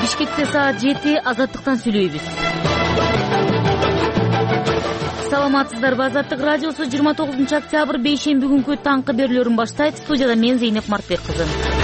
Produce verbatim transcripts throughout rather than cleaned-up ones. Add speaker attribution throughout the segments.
Speaker 1: Бишкекте саат жети, Азаттыктан сүйлөйбүз. Саламатсыздарбы? Азаттык радиосу жыйырма тогузунчу октябрь бейшемби күнкү таңкы берүүлөрүн баштайт. Студияда мен Зейнеп Мартбек кызы.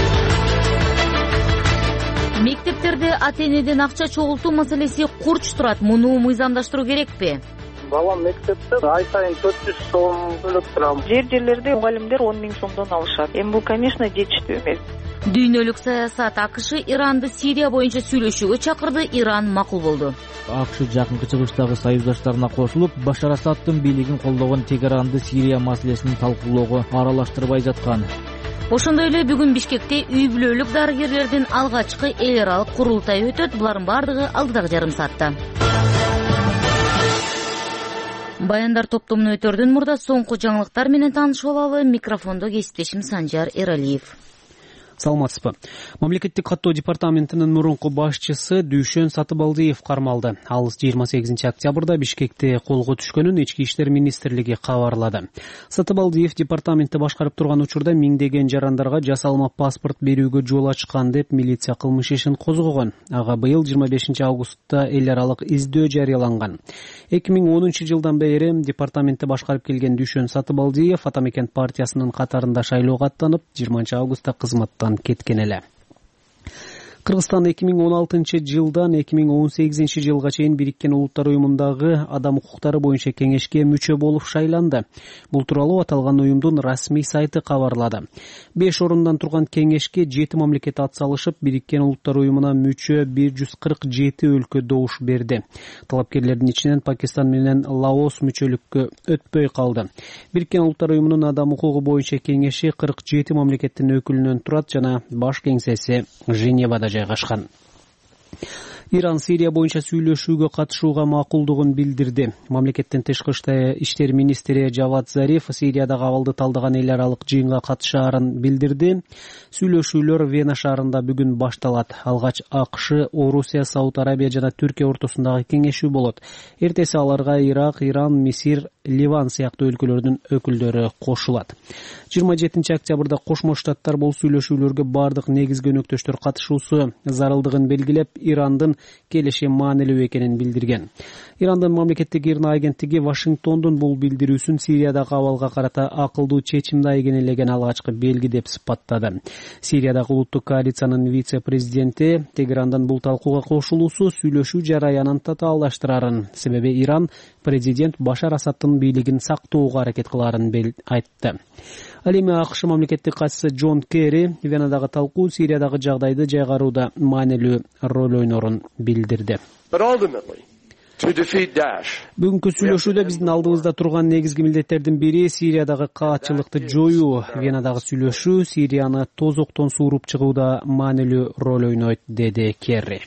Speaker 1: Мектептерде ата-энеден акча чогултуу маселеси курч турат. Муну мыйзамдаштыруу керекпи?
Speaker 2: Балам мектепте ай сайын төрт жүз сом төлөп турам.
Speaker 3: Жер жерлерде мугалимдер он миң сомдон алышат. Эми бул, конечно, жетиштүү эмес.
Speaker 1: Дүйнөлүк саясат. АКШ Иранды Сирия боюнча сүйлөшүүгө чакырды. Иран макул болду.
Speaker 4: АКШ жакынкы чыгыштагы союздаштарына кошулуп, Башар Асаддын бийлигин колдогон Тегеранды Сирия маселесин талкуулоого аралаштырбай жаткан.
Speaker 1: Ошондой эле бүгүн Бишкекте үй бүлөлүк дарыгерлердин алгачкы эл аралык курултайы өтөт. Булардын бардыгы алдыдагы жарым саатта. Баяндар топтомун өтөрдөн мурда соңку жаңылыктар менен таанышып алалы. Микрофондо кесиптешим Санжар Эралиев.
Speaker 5: Саламатсызбы. Мамлекеттик каттоо департаментинин мурунку башчысы Дүйшөн Сатыбалдиев кармалды. Ал жыйырма сегизинчи октябрда Бишкекте колго түшкөнүн Ички иштер министрлиги кабарлады. Сатыбалдиев департаментти башкарып турган учурда миңдеген жарандарга жасалма паспорт берүүгө жол ачкан деп милиция кылмыш ишин козгогон. Ага быйыл жыйырма бешинчи августта эл аралык издөө жарыяланган. эки миң онунчу жылдан бери департаментти башкарып келген Дүйшөн Сатыбалдиев Ата Мекен партиясынын катарында шайлоого аттанып, жыйырманчы августта кызматтан кеткен эле. Кыргызстан эки миң он алтынчы жылдан эки миң он сегизинчи жылга чейин Бириккен Улуттар уюмундагы адам укуктары боюнча кеңешке мүчө болуп шайланды. Бул тууралуу аталган уюмдун расмий сайты кабарлады. беш орундан турган кеңешке жети мамлекет атсалышып, Бириккен Улуттар уюмуна мүчө бир жүз кырк жети өлкө добуш берди. Талапкерлердин ичинен Пакистан менен Лаос мүчөлүккө өтпөй калды. Бириккен Улуттар уюмунун адам укугу боюнча кеңеши кырк жети мамлекеттин өкүлүнөн турат жана баш кеңсеси Женевада жайгашкан. Иран Сирия боюнча сүйлөшүүгө катышууга макулдугун билдирди. Мамлекеттин тышкы иштер министри Жавад Зариф Сириядагы абалды талдаган эл аралык жыйынга катышаарын билдирди. Сүйлөшүүлөр Вена шаарында бүгүн башталат. Алгач АКШ, Орусия, Сауд Арабия жана Түркия ортосундагы кеңешүү болот. Эртеси аларга Ирак, Иран, Мисир, Ливан сыяктуу өлкөлөрдүн өкүлдөрү кошулат. жыйырма жетинчи октябрда Кошмо Штаттар бул сүйлөшүүлөргө бардык негизги өнөктөштөр катышуусу зарылдыгын белгилеп, Ирандын келишим маанилүү экенин билдирген. Ирандын мамлекеттик ирна агенттиги Вашингтондун бул билдирүүсүн Сириядагы абалга карата акылдуу чечимди айгинелеген алгачкы белги деп сыпаттады. Сириядагы улуттук коалициянын вице-президенти Тегерандан бул талкууга кошулуусу сүйлөшүү жараянын татаалдаштырарын, себеби Иран президент Башар Асаддын бийлигин сактоого аракет кылаарын айтты. Ал эми АКШ мамлекеттик катчысы Джон Керри Венадагы талкуу Сириядагы жагдайды жайгарууда маанилүү роль ойнорун билдирди. Бүгүнкү сүйлөшүүдө биздин алдыбызда турган негизги милдеттердин бири Сириядагы каатчылыкты жоюу. Венадагы сүйлөшүү Сирияны тозоктон сууруп чыгууда маанилүү роль ойнойт, деди Керри.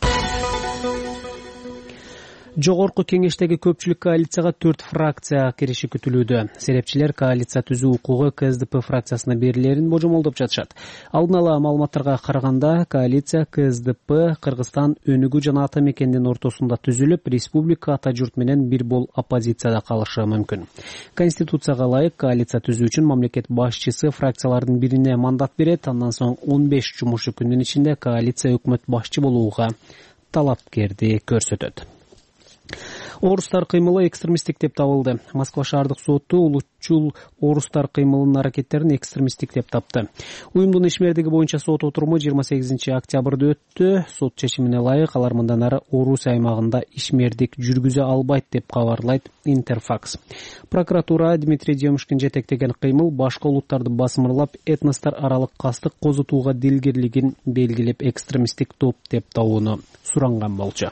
Speaker 5: Жогорку кеңештеги көпчүлүк коалицияга төрт фракция кириши күтүлүүдө. Серепчилер коалиция түзүү укугу КСДП фракциясына берилерин божомолдоп жатышат. Алдын ала маалыматтарга караганда, коалиция КСДП, Кыргызстан, Өнүгүү жана Ата Мекендин ортосунда түзүлүп, республика ата журт менен бир бол оппозицияда калышы мүмкүн. Конституцияга ылайык коалиция түзүү үчүн мамлекет башчысы фракциялардын бирине мандат берет, андан соң он беш жумуш күнүнүн ичинде коалиция өкмөт башчы болууга талапкерди көрсөтөт. Орустар кыймылы экстремисттик деп табылды. Москва шаардык соту улутчул орустар кыймылынын аракеттерин экстремисттик деп тапты. Уюмдун ишмердиги боюнча сот отуруму жыйырма сегизинчи октябрда өттү. Сот чечимине ылайык алар мындан ары Орусия аймагында ишмердик жүргүзө албайт деп кабарлайт Интерфакс. Прокуратура Дмитрий Демушкин жетектеген кыймыл башка улуттарды басымырлап, этностор аралык кастык козутууга дилгирлигин белгилеп, экстремисттик топ деп табууну суранган болчу.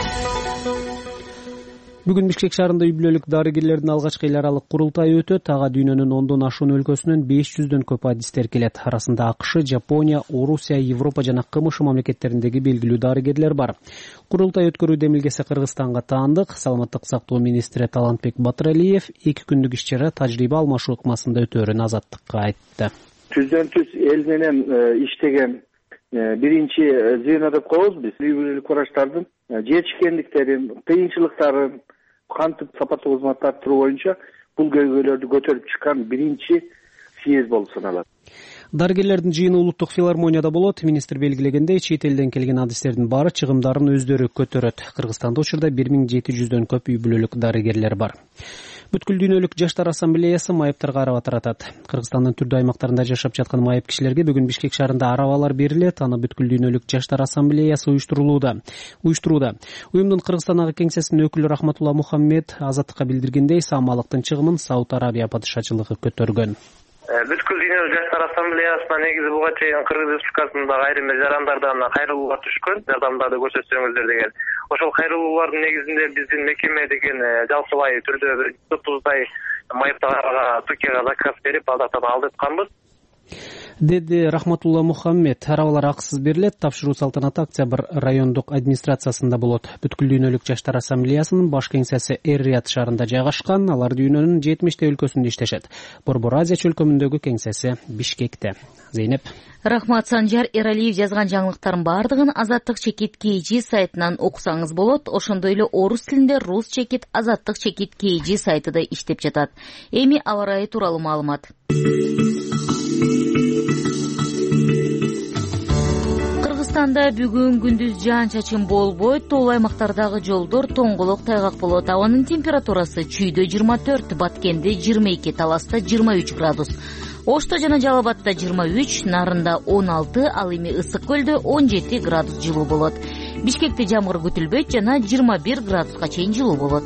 Speaker 5: Бүгүн Бишкек шаарында үй бүлөлүк дарыгерлердин алгачкы эл аралык курултайы өтөт. Ага дүйнөнүн ондон ашуун өлкөсүнөн беш жүздөн көп адистер келет. Арасында АКШ, Жапония, Орусия, Европа жана КМШ мамлекеттериндеги белгилүү дарыгерлер бар. Курултай өткөрүү демилгеси Кыргызстанга таандык. Саламаттык сактоо министри Талантбек Батыралиев эки күндүк иш-чара тажрыйба алмашуу ыкмасында өтөөрүн Азаттыкка айтты.
Speaker 2: Түздөн түз эл менен иштеген биринчи звено деп коебуз биз. Үй бүлөлүк врачтардын жетишкендиктерин, кыйынчылыктарын кантип сапаттуу кызмат арттыруу боюнча бул көйгөйлөрдү көтөрүп чыккан биринчи съезд болуп саналат.
Speaker 5: Дарыгерлердин жыйыны улуттук филармонияда болот. Министр белгилегендей, чет элден келген адистердин баары чыгымдарын өздөрү көтөрөт. Кыргызстанда учурда бир миң жети жүздөн көп үй бүлөлүк дарыгерлер бар. Бүткүл дүйнөлүк жаштар ассамблеясы майыптарга араба таратат. Кыргызстандын түрдүү аймактарында жашап жаткан майып кишилерге бүгүн Бишкек шаарында арабалар берилет. Аны бүткүл дүйнөлүк жаштар ассамблеясы уюштурулууда. Уюштурууда. Уюмдун Кыргызстандагы кеңсесинин өкүлү Рахматулла Мухаммед азаттыкка билдиргендей, самалыктын чыгымын Сауд Арабия падышачылыгы көтөргөн.
Speaker 6: Бүткүл дүйнөлүк жаштар ассамблеясына негизи буга чейин Кыргыз Республикасындагы айрым жарандардан кайрылуулар түшкөн, жардамдарды көрсөтсөңүздөр деген. Ошол кайрылуулардын негизинде биздин мекеме деген жалпылай түрдө бир отуздай майыптарга Түркияга заказ берип, алдактан алдыртканбыз.
Speaker 5: Деди Рахматулла Мухаммед. Арабалар акысыз берилет. Тапшыруу салтанаты Октябрь райондук администрациясында болот. Бүткүл дүйнөлүк жаштар ассамблеясынын баш кеңсеси Эр-Рияд шаарында жайгашкан. Алар дүйнөнүн жетимиштей өлкөсүндө иштешет. Борбор Азия чөлкөмүндөгү кеңсеси Бишкекте. Зейнеп.
Speaker 1: Рахмат. Санжар Эралиев жазган жаңылыктардын баардыгын Азаттык чекит kg сайтынан окусаңыз болот. Ошондой эле орус тилинде Рус чекит Азаттык чекит kg сайты да иштеп жатат. Эми аба ырайы тууралуу маалымат. Кыргызстанда бүгүн күндүз жаан-чачын болбойт. Тоо аймактардагы жолдор тоңголок тайгак болот. Абанын температурасы чүйдө жыйырма төрт, Баткенде жыйырма эки, Таласта жыйырма үч градус. Ошто жана Жалал Абадта жыйырма үч, Нарында он алты, ал эми Ысык көлдө он жети градус жылуу болот. Бишкекте жамгыр күтүлбөйт жана жыйырма бир градуска чейин жылуу болот.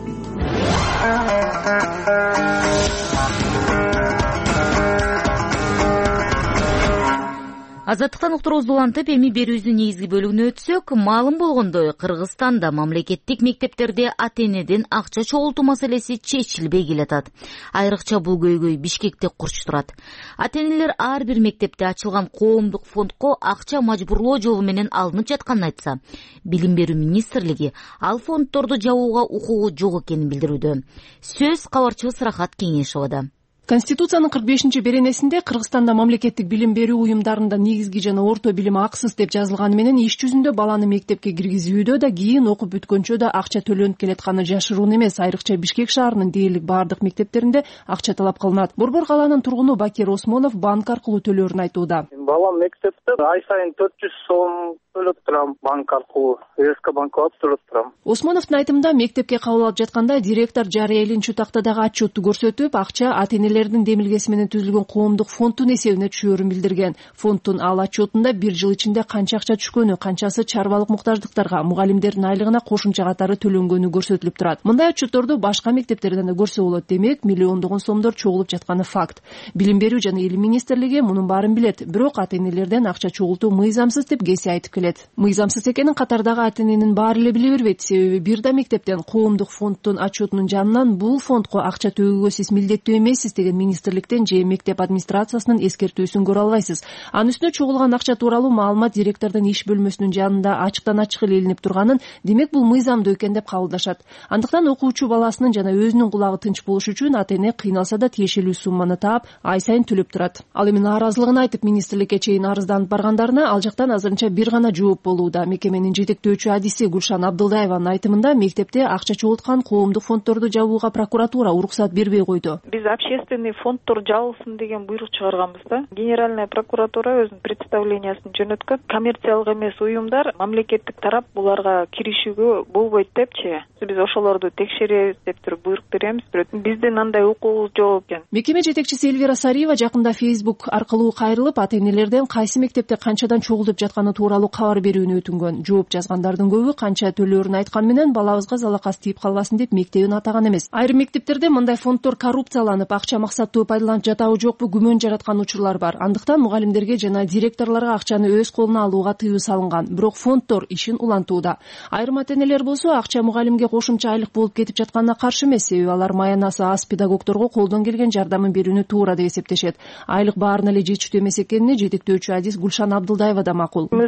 Speaker 1: Азаттыктан уктуруубузду улантып, эми берүүбүздүн негизги бөлүгүнө өтсөк, маалым болгондой, Кыргызстанда мамлекеттик мектептерде ата-энеден акча чогултуу маселеси чечилбей келатат. Айрыкча бул көйгөй Бишкекте курч турат. Ата-энелер ар бир мектепте ачылган коомдук фондко акча мажбурлоо жолу менен алынып жатканын айтса, Билим берүү министрлиги ал фонддорду жабууга укугу жок экенин билдирүүдө. Сөз кабарчыбыз Рахат Кеңешовада.
Speaker 7: Конституциянын кырк бешинчи беренесинде Кыргызстанда мамлекеттик билим берүү уюмдарында негизги жана орто билим акысыз деп жазылганы менен иш жүзүндө баланы мектепке киргизүүдө да кийин окуп бүткөнчө да акча төлөнүп келатканы жашыруун эмес. Айрыкча Бишкек шаарынын дээрлик баардык мектептеринде акча талап кылынат. Борбор калаанын тургуну Бакир Осмонов банк аркылуу төлөөрүн айтууда.
Speaker 2: Балам мектепте ай сайын төрт жүз сом төлөп турам банк аркылуу, СК банкка алып төлөп турам.
Speaker 7: Осмоновдун айтымында, мектепке кабыл алып жатканда директор жарыя элинчи тактадагы отчетту көрсөтүп, акча ата-энелердин демилгеси менен түзүлгөн коомдук фонддун эсебине түшөөрүн билдирген. Фонддун ал отчетунда бир жыл ичинде канча акча түшкөнү, канчасы чарбалык муктаждыктарга, мугалимдердин айлыгына кошумча катары төлөнгөнү көрсөтүлүп турат. Мындай отчетторду башка мектептерден да көрсө болот. Демек, миллиондогон сомдор чогулуп жатканы факт. Билим берүү жана илим министрлиги мунун баарын билет, бирок ата-энелерден акча чогултуу мыйзамсыз деп кесе айтып келет. Мыйзамсыз экенин катардагы ата-эненин баары эле биле бербейт. Себеби бир да мектептен коомдук фонддун отчетунун жанынан бул фондко акча төгүүгө сиз милдеттүү эмессиз деген министрликтен же мектеп администрациясынын эскертүүсүн көрө албайсыз. Анын үстүнө чогулган акча тууралуу маалымат директордун иш бөлмөсүнүн жанында ачыктан ачык эле илинип турганын, демек бул мыйзамдуу экен деп кабылдашат. Андыктан окуучу баласынын жана өзүнүн кулагы тынч болуш үчүн ата-эне кыйналса да тиешелүү сумманы таап, ай сайын төлөп турат. Ал эми нааразылыгын айтып министрликке чейин арызданып баргандарына ал жактан азырынча бир гана жооп болууда. Мекеменин жетектөөчү адиси Гүлшан Абдылдаеванын айтымында, мектепте акча чогулткан коомдук фонддорду жабууга прокуратура уруксат бербей койду.
Speaker 3: Биз общественный фонддор жабылсын деген буйрук чыгарганбыз да. Генеральная прокуратура өзүнүн представлениясын жөнөткөн. Коммерциялык эмес уюмдар мамлекеттик тарап буларга киришүүгө болбойт депчи. Биз ошолорду текшеребиз деп туруп буйрук беребиз, бирок биздин андай укугубуз жок экен.
Speaker 7: Мекеме жетекчиси Эльвира Сариева жакында Facebook аркылуу кайрылып, ата-энелерден кайсы мектепте канчадан чогулуп жатканы тууралуу кабар берүүнү өтүнгөн. Жооп жазгандардын көбү канча төлөөрүн айткан менен балабызга залакас тийип калбасын деп мектебин атаган эмес. Айрым мектептерде мындай фонддор коррупцияланып, акча максаттуу пайдаланып жатабы жокпу күмөн жараткан учурлар бар. Андыктан мугалимдерге жана директорлорго акчаны өз колуна алууга тыюу салынган. Бирок фонддор ишин улантууда. Айрым ата-энелер болсо акча мугалимге кошумча айлык болуп кетип жатканына каршы эмес, себеби алар маянасы аз педагогдорго колдон келген жардамын берүүнү туура деп эсептешет. Айлык баарына эле жетиштүү эмес экенине жетектөөчү адис Гүлшан Абдылдаева да макул.
Speaker 3: Мисалы же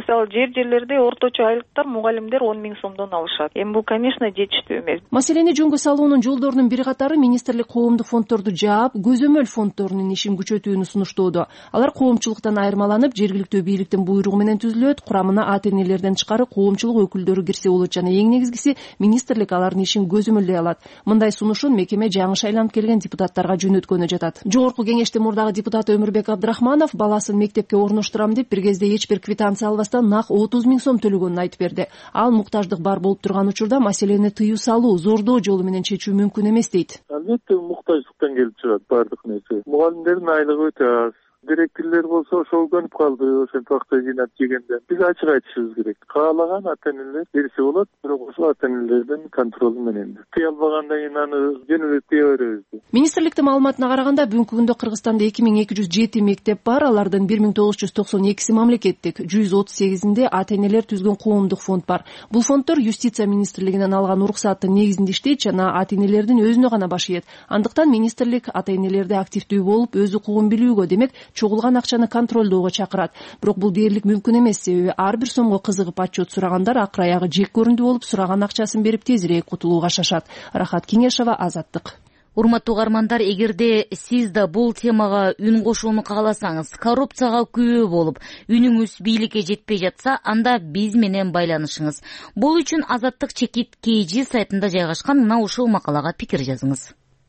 Speaker 3: Кээ бир жерлерде орточо айлыктар мугалимдер он миң сомдон алышат. Эми бул, конечно, жетиштүү эмес.
Speaker 7: Маселени жөнгө салуунун жолдорунун бир катары министрлик коомдук фонддорду жаап, көзөмөл фонддорунун ишин күчөтүүнү сунуштоодо. Алар коомчулуктан айырмаланып, жергиликтүү бийликтин буйругу менен түзүлөт, курамына ата энелерден тышкары коомчулук өкүлдөрү кирсе болот жана эң негизгиси министрлик алардын ишин көзөмөлдөй алат. Мындай сунушун мекеме жаңы шайланып келген депутаттарга жөнөткөнү жатат. Жогорку кеңештин мурдагы депутаты Өмүрбек Абдрахманов баласын мектепке орноштурам деп бир кезде эч бир квитанция албастан нак отуз миң сом төлөгөнүн айтып берди. Ал муктаждык бар болуп турган учурда маселени тыюу салуу, зордоо жолу менен чечүү мүмкүн эмес дейт.
Speaker 8: Албетте муктаждыктан келип чыгат баардык нерсе. Мугалимдердин айлыгы өтө аз. Директорлор болсо ошол көнүп калды, ошентип акча жыйнап жегенде. Биз ачык айтышыбыз керек. Каалаган ата энелер берсе болот, бирок ошол ата энелердин контролу менен. Тыя албагандан кийин аны жөн эле тыя беребиз.
Speaker 7: Министрликтин маалыматына караганда бүгүнкү күндө Кыргызстанда эки миң эки жүз жети мектеп бар, алардын бир миң тогуз жүз токсон экиси мамлекеттик, жүз отуз сегизинде ата энелер түзгөн коомдук фонд бар. Бул фонддор юстиция министрлигинен алган уруксаттын негизинде иштейт жана ата энелердин өзүнө гана баш ийет. Андыктан министрлик ата энелерди активдүү болуп, өз укугун билүүгө, демек чогулган акчаны контролдоого чакырат. Бирок бул дээрлик мүмкүн эмес, себеби ар бир сомго кызыгып отчет сурагандар акыр аягы жек көрүндү болуп, сураган акчасын берип тезирээк кутулууга шашат. Рахат Кеңешова, Азаттык.
Speaker 1: Урматтуу угармандар, эгерде сиз да бул темага үн кошууну кааласаңыз, коррупцияга күбө болуп, үнүңүз бийликке жетпей жатса, анда биз менен байланышыңыз. Бул үчүн Азаттык чекит kg сайтында жайгашкан мына ушул макалага пикир жазыңыз.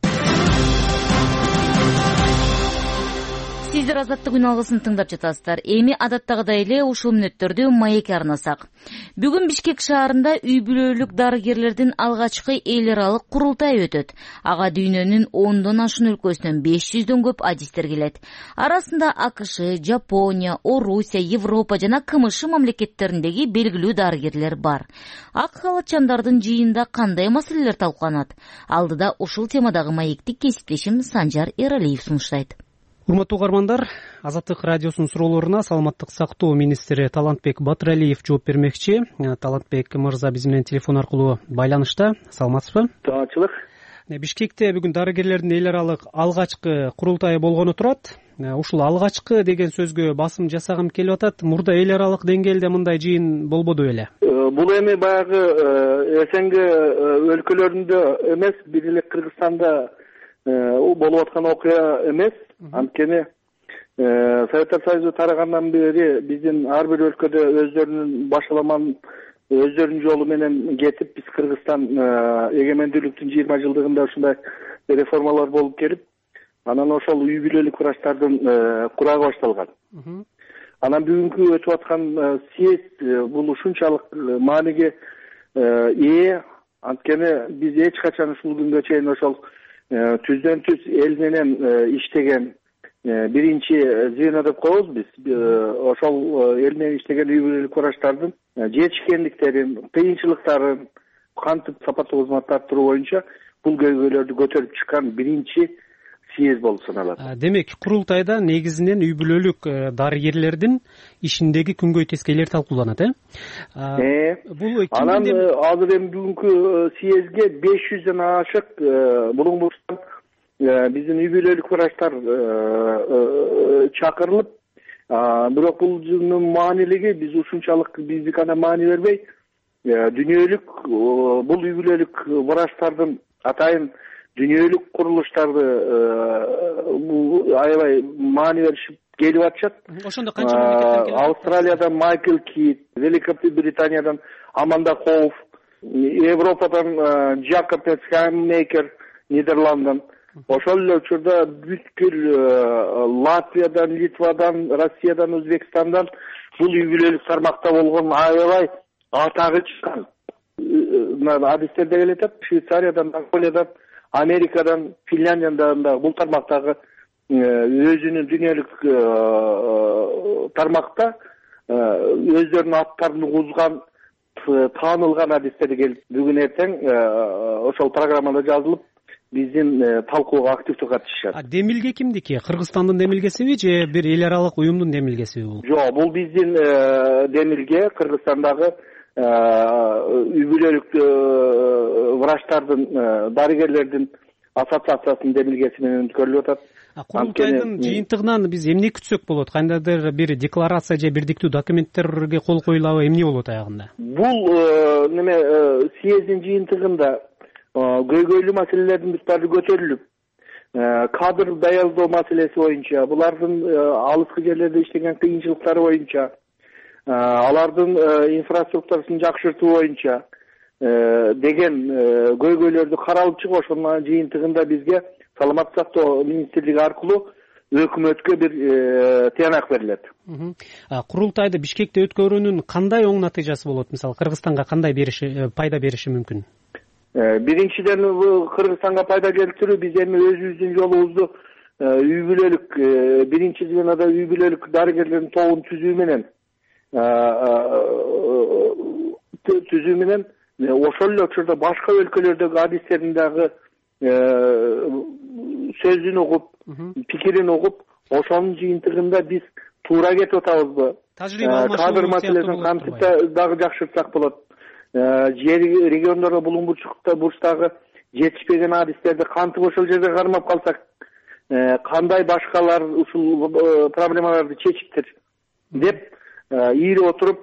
Speaker 1: Сиздер Азаттык үн алгысын тыңдап жатасыздар. Эми адаттагыдай эле ушул мүнөттөрдү маекке арнасак. Бүгүн Бишкек шаарында үй бүлөлүк дарыгерлердин алгачкы эл аралык курултай өтөт. Ага дүйнөнүн ондон ашуун өлкөсүнөн беш жүздөн көп адистер келет. Арасында АКШ, Жапония, Орусия, Европа жана КМШ мамлекеттериндеги белгилүү дарыгерлер бар. Ак халатчандардын жыйында кандай маселелер талкууланат? Алдыда ушул темадагы маекти кесиптешим Санжар Эралиев сунуштайт.
Speaker 5: Урматтуу угармандар, Азаттык радиосунун суроолоруна саламаттык сактоо министри Талантбек Батыралиев жооп бермекчи. Талантбек мырза биз менен телефон аркылуу байланышта. Саламатсызбы?
Speaker 2: Таанычылык.
Speaker 5: Бишкекте бүгүн дарыгерлердин эл аралык алгачкы курултайы болгону турат. Ушул алгачкы деген сөзгө басым жасагым келип атат. Мурда эл аралык деңгээлде мындай жыйын болбоду беле?
Speaker 2: Бул эми баягы эсенги өлкөлөрүндө эмес, бир эле Кыргызстанда болуп аткан окуя эмес. Анткени Советтер Союзу тарагандан бери биздин ар бир өлкөдө өздөрүнүн башаламан өздөрүнүн жолу менен кетип, биз Кыргызстан эгемендүүлүктүн жыйырма жылдыгында ушундай реформалар болуп келип, анан ошол үй бүлөлүк врачтардын курагы башталган. Анан бүгүнкү өтүп аткан съезд бул ушунчалык мааниге ээ, анткени биз эч качан ушул күнгө чейин ошол түздөн түз эл менен иштеген биринчи звено деп коебуз биз. Ошол эл менен иштеген үй бүлөлүк врачтардын жетишкендиктерин, кыйынчылыктарын кантип сапаттуу кызмат арттыруу боюнча бул көйгөйлөрдү көтөрүп чыккан биринчи съезд болуп саналат.
Speaker 5: Демек, курултайда негизинен үй бүлөлүк дарыгерлердин ишиндеги күнгөй тескейлер талкууланат, э?
Speaker 2: Бул анан азыр эми бүгүнкү съездге беш жүздөн ашык булуңбуштан биздин үй бүлөлүк врачтар чакырылып, бирок бул маанилиги биз ушунчалык биздик ана маани бербей, дүйнөлүк бул үй бүлөлүк врачтардын атайын дүйнөлүк курулуштарды аябай маани беришип келип атышат.
Speaker 5: Ошондо канча мамлекеттен келет?
Speaker 2: Австралиядан Майкл Кит, Великобританиядан Аманда Хоуф, Европадан Джакоб Скаймейкер, Нидерланддан. Ошол эле учурда бүткүл Латвиядан, Литвадан, Россиядан, Өзбекстандан бул үй бүлөлүк тармакта болгон аябай атагы чыккан адистер да келет. Швейцариядан, Монголиядан, Америкадан, Финляндиядан да бул тармактагы өзүнүн дүйнөлүк тармакта өздөрүнүн аттарын угузган, таанылган адистер келип, бүгүн эртең ошол программада жазылып, биздин талкууга активдүү катышышат.
Speaker 5: Демилге кимдики? Кыргызстандын демилгесиби же бир эл аралык уюмдун демилгесиби бул?
Speaker 2: Жок, бул биздин демилге, Кыргызстандагы үй бүлөлүк врачтардын, дарыгерлердин ассоциациясынын демилгеси менен өткөрүлүп атат.
Speaker 5: Курултайдын жыйынтыгынан биз эмне күтсөк болот? Кандайдыр бир декларация же бирдиктүү документтерге кол коюлабы, эмне болот аягында?
Speaker 2: Бул неме съездин жыйынтыгында көйгөйлүү маселелердин бүт баары көтөрүлүп, кадр даярдоо маселеси боюнча, булардын алыскы жерлерде иштеген кыйынчылыктары боюнча, алардын инфраструктурасын жакшыртуу боюнча деген көйгөйлөрдү каралып чыгып, ошонун жыйынтыгында бизге Саламаттык сактоо министрлиги аркылуу өкмөткө бир тыянак берилет.
Speaker 5: Курултайды Бишкекте өткөрүүнүн кандай оң натыйжасы болот? Мисалы, Кыргызстанга кандай бериши, пайда бериши мүмкүн?
Speaker 2: Биринчиден, Кыргызстанга пайда келтирүү, биз эми өзүбүздүн жолубузду үй бүлөлүк, биринчи звенода үй бүлөлүк дарыгерлердин тобун түзүү менен түзүү менен ошол эле учурда башка өлкөлөрдөгү адистердин дагы сөзүн угуп, пикирин угуп, ошонун жыйынтыгында биз туура кетип атабызбы? Кадр маселесин кантип дагы жакшыртсак болот? Жер региондорго булуң бурчтагы жетишпеген адистерди кантип ошол жерде кармап калсак, кандай башкалар ушул проблемаларды чечиптир деп ийри отуруп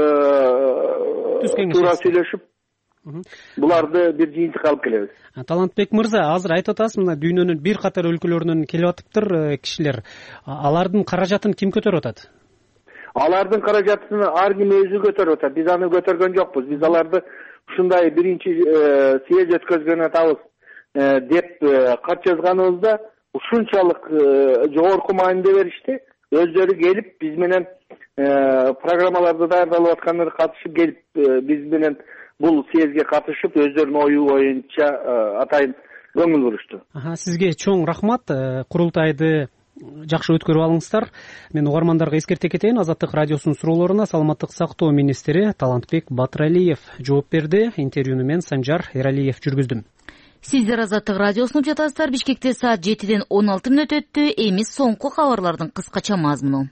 Speaker 2: туура сүйлөшүп буларды бир жыйынтыкка алып келебиз.
Speaker 5: Талантбек мырза, азыр айтып атасыз, мына дүйнөнүн бир катар өлкөлөрүнөн келип атыптыр кишилер. Алардын каражатын ким көтөрүп атат?
Speaker 2: Алардын каражатын ар ким өзү көтөрүп атат. Биз аны көтөргөн жокпуз. Биз аларды ушундай биринчи съезд өткөзгөн атабыз деп кат жазганыбызда ушунчалык жогорку маанилде беришти. Өздөрү келип биз менен программаларды даярдалып атканына катышып келип биз менен бул съездге катышып, өздөрүнүн ою боюнча атайын көңүл бурушту.
Speaker 5: Сизге чоң рахмат. Курултайды жакшы өткөрүп алыңыздар. Мен угармандарга эскерте кетейин, Азаттык радиосунун суроолоруна саламаттык сактоо министри Талантбек Батыралиев жооп берди. Интервьюну мен Санжар Эралиев жүргүздүм.
Speaker 1: Сиздер Азаттык радиосун угуп жатасыздар. Бишкекте саат жетиден он алты мүнөт өттү. Эми соңку кабарлардын кыскача мазмуну.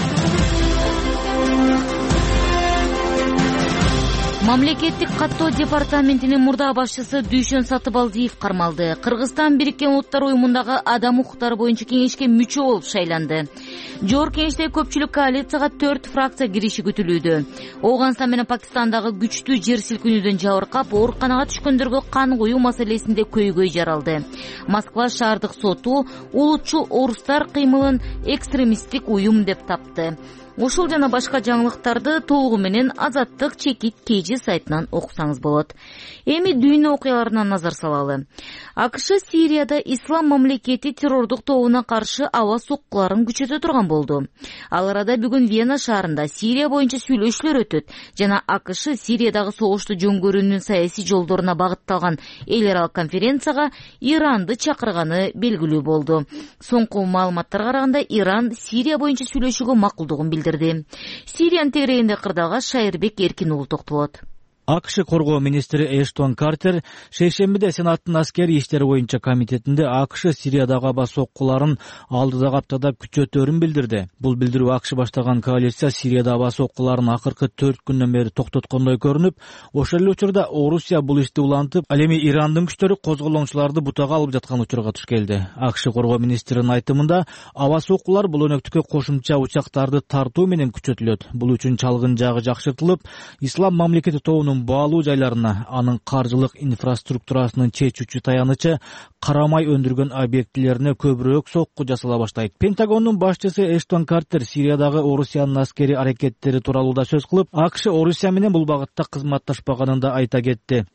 Speaker 1: Мамлекеттик каттоо департаментинин мурда башчысы Дүйшөн Сатыбалдиев кармалды. Кыргызстан Бириккен Улуттар уюмундагы адам укуктары боюнча кеңешке мүчө болуп шайланды. Жогорку кеңештеги көпчүлүк коалицияга төрт фракция кириши күтүлүүдө. Ооганстан менен Пакистандагы күчтүү жер силкинүүдөн жабыркап, ооруканага түшкөндөргө кан куюу маселесинде көйгөй жаралды. Москва шаардык соту улутчул орустар кыймылын экстремисттик уюм деп тапты. Ушул жана башка жаңылыктарды толугу менен Азаттык чекит кж сайтынан окусаңыз болот. Эми дүйнө окуяларына назар салалы. АКШ Сирияда Ислам мамлекети террордук тобуна каршы аба соккуларын күчөтө турган болду. Ал арада бүгүн Вена шаарында Сирия боюнча сүйлөшүүлөр өтөт жана АКШ Сириядагы согушту жөн көрүүнүн саясий жолдоруна багытталган эл аралык конференцияга Иранды чакырганы белгилүү болду. Соңку маалыматтарга караганда Иран Сирия боюнча сүйлөшүүгө макулдугун билдирди. Сириянын тегерегинде кырдаалга Шайырбек Эркин уулу токтолот.
Speaker 4: АКШ коргоо министри Эштон Картер шейшембиде Сенаттын аскери иштери боюнча комитетинде АКШ Сириядагы аба соккуларын алдыдагы аптада күчөтөөрүн билдирди. Бул билдирүү АКШ баштаган коалиция Сирияда аба соккуларын акыркы төрт күндөн бери токтоткондой көрүнүп, ошол эле учурда Орусия бул ишти улантып, ал эми Ирандын күчтөрү козголоңчуларды бутага алып жаткан учурга туш келди. АКШ коргоо министринин айтымында, аба соккулар бул өнөктүккө кошумча учактарды тартуу менен күчөтүлөт. Бул үчүн чалгын жагы жакшыртылып, Ислам мамлекети тобунун баалуу жайларына, анын каржылык инфраструктурасынын чечүүчү таянычы карамай өндүргөн объектилерине көбүрөөк сокку жасала баштайт. Пентагондун башчысы Эштон Картер Сириядагы Орусиянын аскери аракеттери тууралуу да сөз кылып, АКШ Орусия менен бул багытта кызматташпаганын да айта кетти.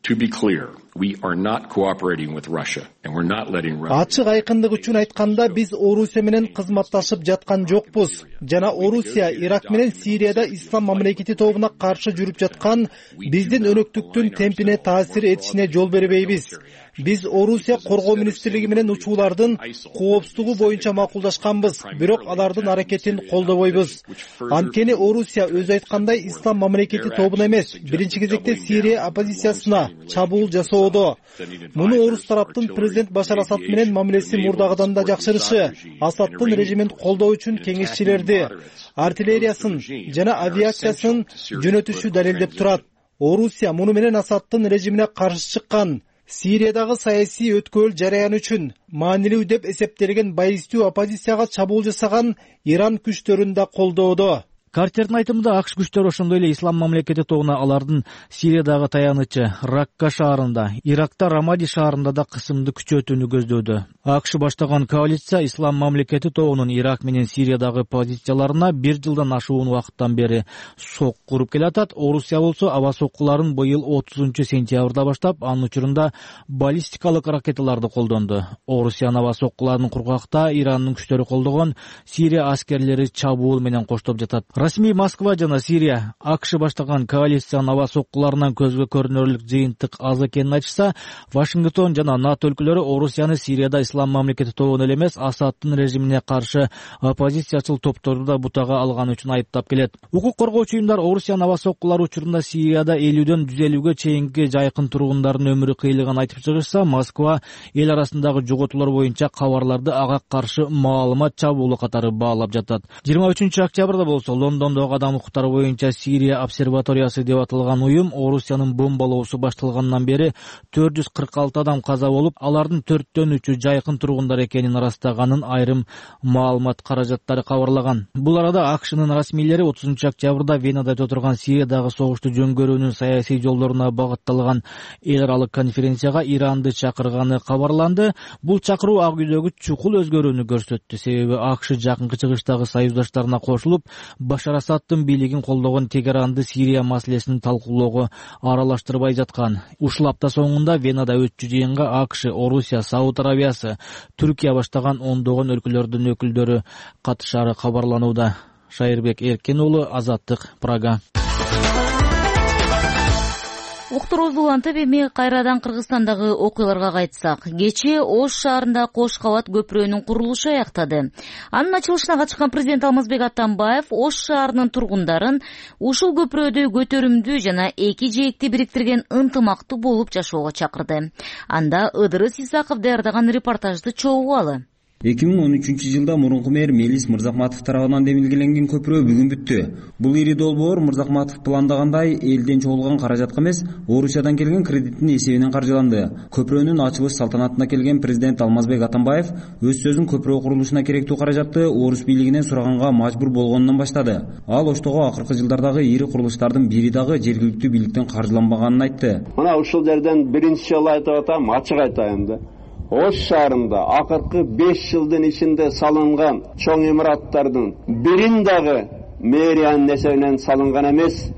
Speaker 9: Ачык айкындык үчүн айтканда, биз Орусия менен кызматташып жаткан жокпуз. Жана Орусия Ирак менен Сирияда Ислам мамлекети тобуна каршы жүрүп жаткан биздин өнөктүктүн темпине таасир этишине жол бербейбиз. Биз Орусия коргоо министрлиги менен учуулардын коопсуздугу боюнча макулдашканбыз, бирок алардын аракетин колдобойбуз. Анткени Орусия өзү айткандай Ислам мамлекети тобуна эмес, биринчи кезекте Сирия оппозициясына чабуул жасоодо. Муну орус тараптын президент Башар Асад менен мамилеси мурдагыдан да жакшырышы, Асадтын режимин колдоо үчүн кеңешчилерди, артиллериясын жана авиациясын жөнөтүшү далилдеп турат. Орусия муну менен Асадтын режимине каршы чыккан, Сириядагы саясий өткөл жараян үчүн маанилүү деп эсептелген байистүү оппозицияга чабуул жасаган Иран күчтөрүн да колдоодо.
Speaker 4: Картердин айтымында АКШ күчтөрү ошондой эле Ислам мамлекети тобуна алардын Сириядагы таянычы Ракка шаарында, Иракта Рамади шаарында да кысымды күчөтүүнү көздөдү. АКШ баштаган коалиция Ислам мамлекети тобунун Ирак менен Сириядагы позицияларына бир жылдан ашуун убакыттан бери сок куруп келатат. Орусия болсо аба соккуларын быйыл отузунчу сентябрда баштап, анын учурунда баллистикалык ракеталарды колдонду. Орусиянын аба соккуларын кургакта Ирандын күчтөрү колдогон Сирия аскерлери чабуул менен коштоп жатат. Расмий Москва жана Сирия АКШ баштаган коалициянын аба соккуларынан көзгө көрүнөрлүк жыйынтык аз экенин айтышса, Вашингтон жана НАТО өлкөлөрү Орусияны Сирияда Ислам мамлекети тобуна эле эмес, Асадтын режимине каршы оппозициячыл топторду да бутага алганы үчүн айыптап келет. Укук коргоочу уюмдар Орусиянын аба соккулары учурунда Сирияда элүүдөн жүз элүүгө чейинки жайкын тургундардын өмүрү кыйылганын айтып чыгышса, Москва эл арасындагы жоготуулар боюнча кабарларды ага каршы маалымат чабуулу катары баалап жатат. жыйырма үчүнчү октябрда болсо Лондондогу адам укуктары боюнча Сирия обсерваториясы деп аталган уюм Орусиянын бомбалоосу башталгандан бери төрт жүз кырк алты адам каза болуп, алардын төрттөн үчү жайкын тургундар экенин ырастаганын айрым маалымат каражаттары кабарлаган. Бул арада АКШнын расмийлери отузунчу октябрда Венада өтө турган Сириядагы согушту жөнгөрүүнүн саясий жолдоруна багытталган эл аралык конференцияга Иранды чакырганы кабарланды. Бул чакыруу Ак үйдөгү чукул өзгөрүүнү көрсөттү. Себеби АКШ жакынкы чыгыштагы союздаштарына кошулуп, Башар Асадтын бийлигин колдогон Тегеранды Сирия маселесин талкуулоого аралаштырбай жаткан. Ушул апта соңунда Венада өтчү жыйынга АКШ, Орусия, Сауд Арабиясы, Түркия баштаган ондогон өлкөлөрдүн өкүлдөрү катышары кабарланууда. Шайырбек Эркен уулу, Азаттык, Прага.
Speaker 1: Уктуруубузду улантып, эми кайрадан Кыргызстандагы окуяларга кайтсак. Кечээ Ош шаарында кош кабат көпүрөнүн курулушу аяктады. Анын ачылышына катышкан президент Алмазбек Атамбаев Ош шаарынын тургундарын ушул көпүрөдө көтөрүмдүү жана эки жээкти бириктирген ынтымактуу болуп жашоого чакырды. Анда Ыдырыс Исаков даярдаган репортажды чогугалы.
Speaker 10: эки миң он үчүнчү жылда мурунку мэр Мелис Мырзахматов тарабынан демилгеленген көпүрө бүгүн бүттү. Бул ири долбоор Мырзахматов пландагандай элден чогулган каражатка эмес, Орусиядан келген кредиттин эсебинен каржыланды. Көпүрөнүн ачылыш салтанатына келген президент Алмазбек Атамбаев өз сөзүн көпүрө курулушуна керектүү каражатты Орус бийлигинен сураганга мажбур болгонунан баштады. Ал Оштогу акыркы жылдардагы ири курулуштардын бири дагы жергиликтүү бийликтен каржыланбаганын айтты.
Speaker 11: Мына ушул жерден биринчи жолу айтып атам, ачык айтайын да. Ош шаарында акыркы беш жылдын ичинде салынган чоң имараттардын бирин дагы мэриянын эсебинен салынган эмес,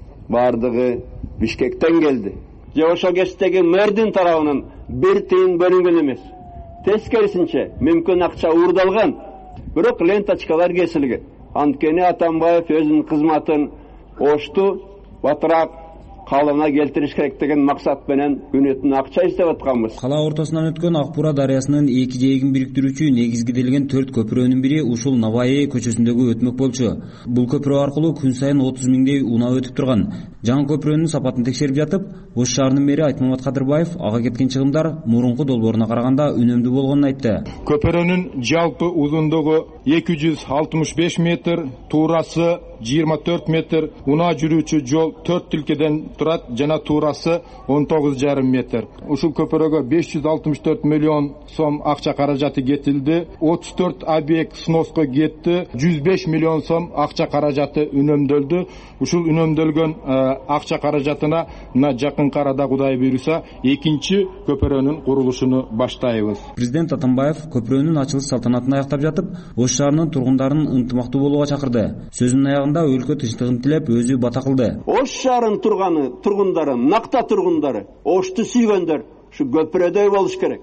Speaker 11: бардыгы Бишкектен келди. Же ошо кездеги мэрдин тарабынан бир тыйын бөлүнгөн эмес. Тескерисинче мүмкүн акча уурдалган, бирок ленточкалар кесилген. Анткени Атамбаев өзүнүн кызматын Ошту батыраак калыбына келтириш керек деген максат менен күнөтүн акча издеп атканбыз.
Speaker 10: Кала ортосунан өткөн Акбура дарыясынын эки жээгин бириктирүүчү негизгиделген төрт көпүрөнүн бири ушул Наваи көчөсүндөгү өтмөк болчу. Бул көпүрө аркылуу күн сайын отуз миңдей унаа өтүп турган. Жаңы көпүрөнүн сапатын текшерип жатып, Ош шаарынын мэри Айтмамат Кадырбаев ага кеткен чыгымдар мурунку долбооруна караганда үнөмдүү болгонун айтты.
Speaker 12: Көпүрөнүн жалпы узундугу эки жүз алтымыш беш метр, туурасы жыйырма төрт метр, унаа жүрүүчү жол төрт тилкеден турат жана туурасы он тогуз жарым метр. Ушул көпүрөгө беш жүз алтымыш төрт миллион сом акча каражаты кетилди. отуз төрт объект сноска кетти. жүз беш миллион сом акча каражаты үнөмдөлдү. Ушул үнөмдөлгөн акча каражатына мына жакынкы арада Кудай буйруса экинчи көпүрөнүн курулушуну баштайбыз.
Speaker 10: Президент Атамбаев көпүрөнүн ачылыш салтанатын аяктап жатып, Ош шаарынын тургундарын ынтымактуу болууга чакырды. Сөзүнүн аягында өлкө тынчтыгын тилеп, өзү бата кылды.
Speaker 11: Ош шаарынын турганы, тургундары, накта тургундары, Ошту сүйгөндөр ушу көпүрөдөй болуш керек.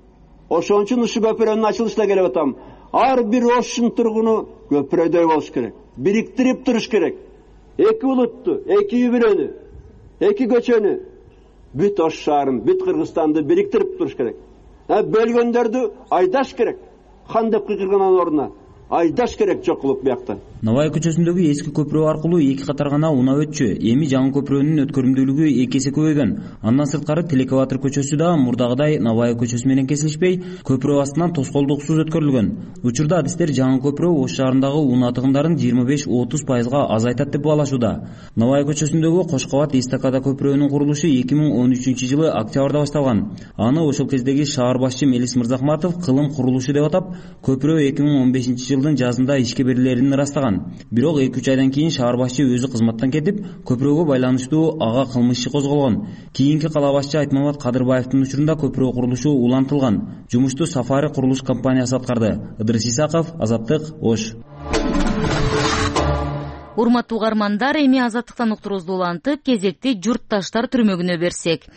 Speaker 11: Ошон үчүн ушу көпүрөнүн ачылышына келип атам. Ар бир Оштун тургуну көпүрөдөй болуш керек. Бириктирип туруш керек. Эки улутту, эки үй бүлөнү, эки көчөнү, бүт Ош шаарын, бүт Кыргызстанды бириктирип туруш керек. Бөлгөндөрдү айдаш керек. Хан деп кыйкырганын ордуна айдаш керек жок кылып биякта.
Speaker 10: Набай көчөсүндөгү эски көпүрө аркылуу эки катар гана унаа өтчү. Эми жаңы көпүрөнүн өткөрүмдүүлүгү эки эсе көбөйгөн. Андан сырткары Телекеватор көчөсү да мурдагыдай Набай көчөсү менен кесилишпей, көпүрө астынан тоскоолдуксуз өткөрүлгөн. Учурда адистер жаңы көпүрө Ош шаарындагы унаа тыгындарын жыйырма беш отуз пайызга азайтат деп баалашууда. Набай көчөсүндөгү кош кабат эстакада көпүрөнүн курулушу эки миң он үчүнчү жылы октябрда башталган. Аны ошол кездеги шаар башчы Мелис Мырзахматов кылым курулушу деп атап, көпүрө эки миң он бешинчи жылдын жазында ишке берилерин ырастаган. Бирок эки үч айдан кийин шаар башчы өзү кызматтан кетип, көпүрөгө байланыштуу ага кылмыш иши козголгон. Кийинки кала башчы Айтмамат Кадырбаевдин учурунда көпүрө курулушу улантылган. Жумушту Сафари курулуш компаниясы аткарды. Ыдырыс Исаков, Азаттык, Ош.
Speaker 1: Урматтуу угармандар, эми Азаттыктан уктуруубузду улантып, кезекти журтташтар түрмөгүнө берсек.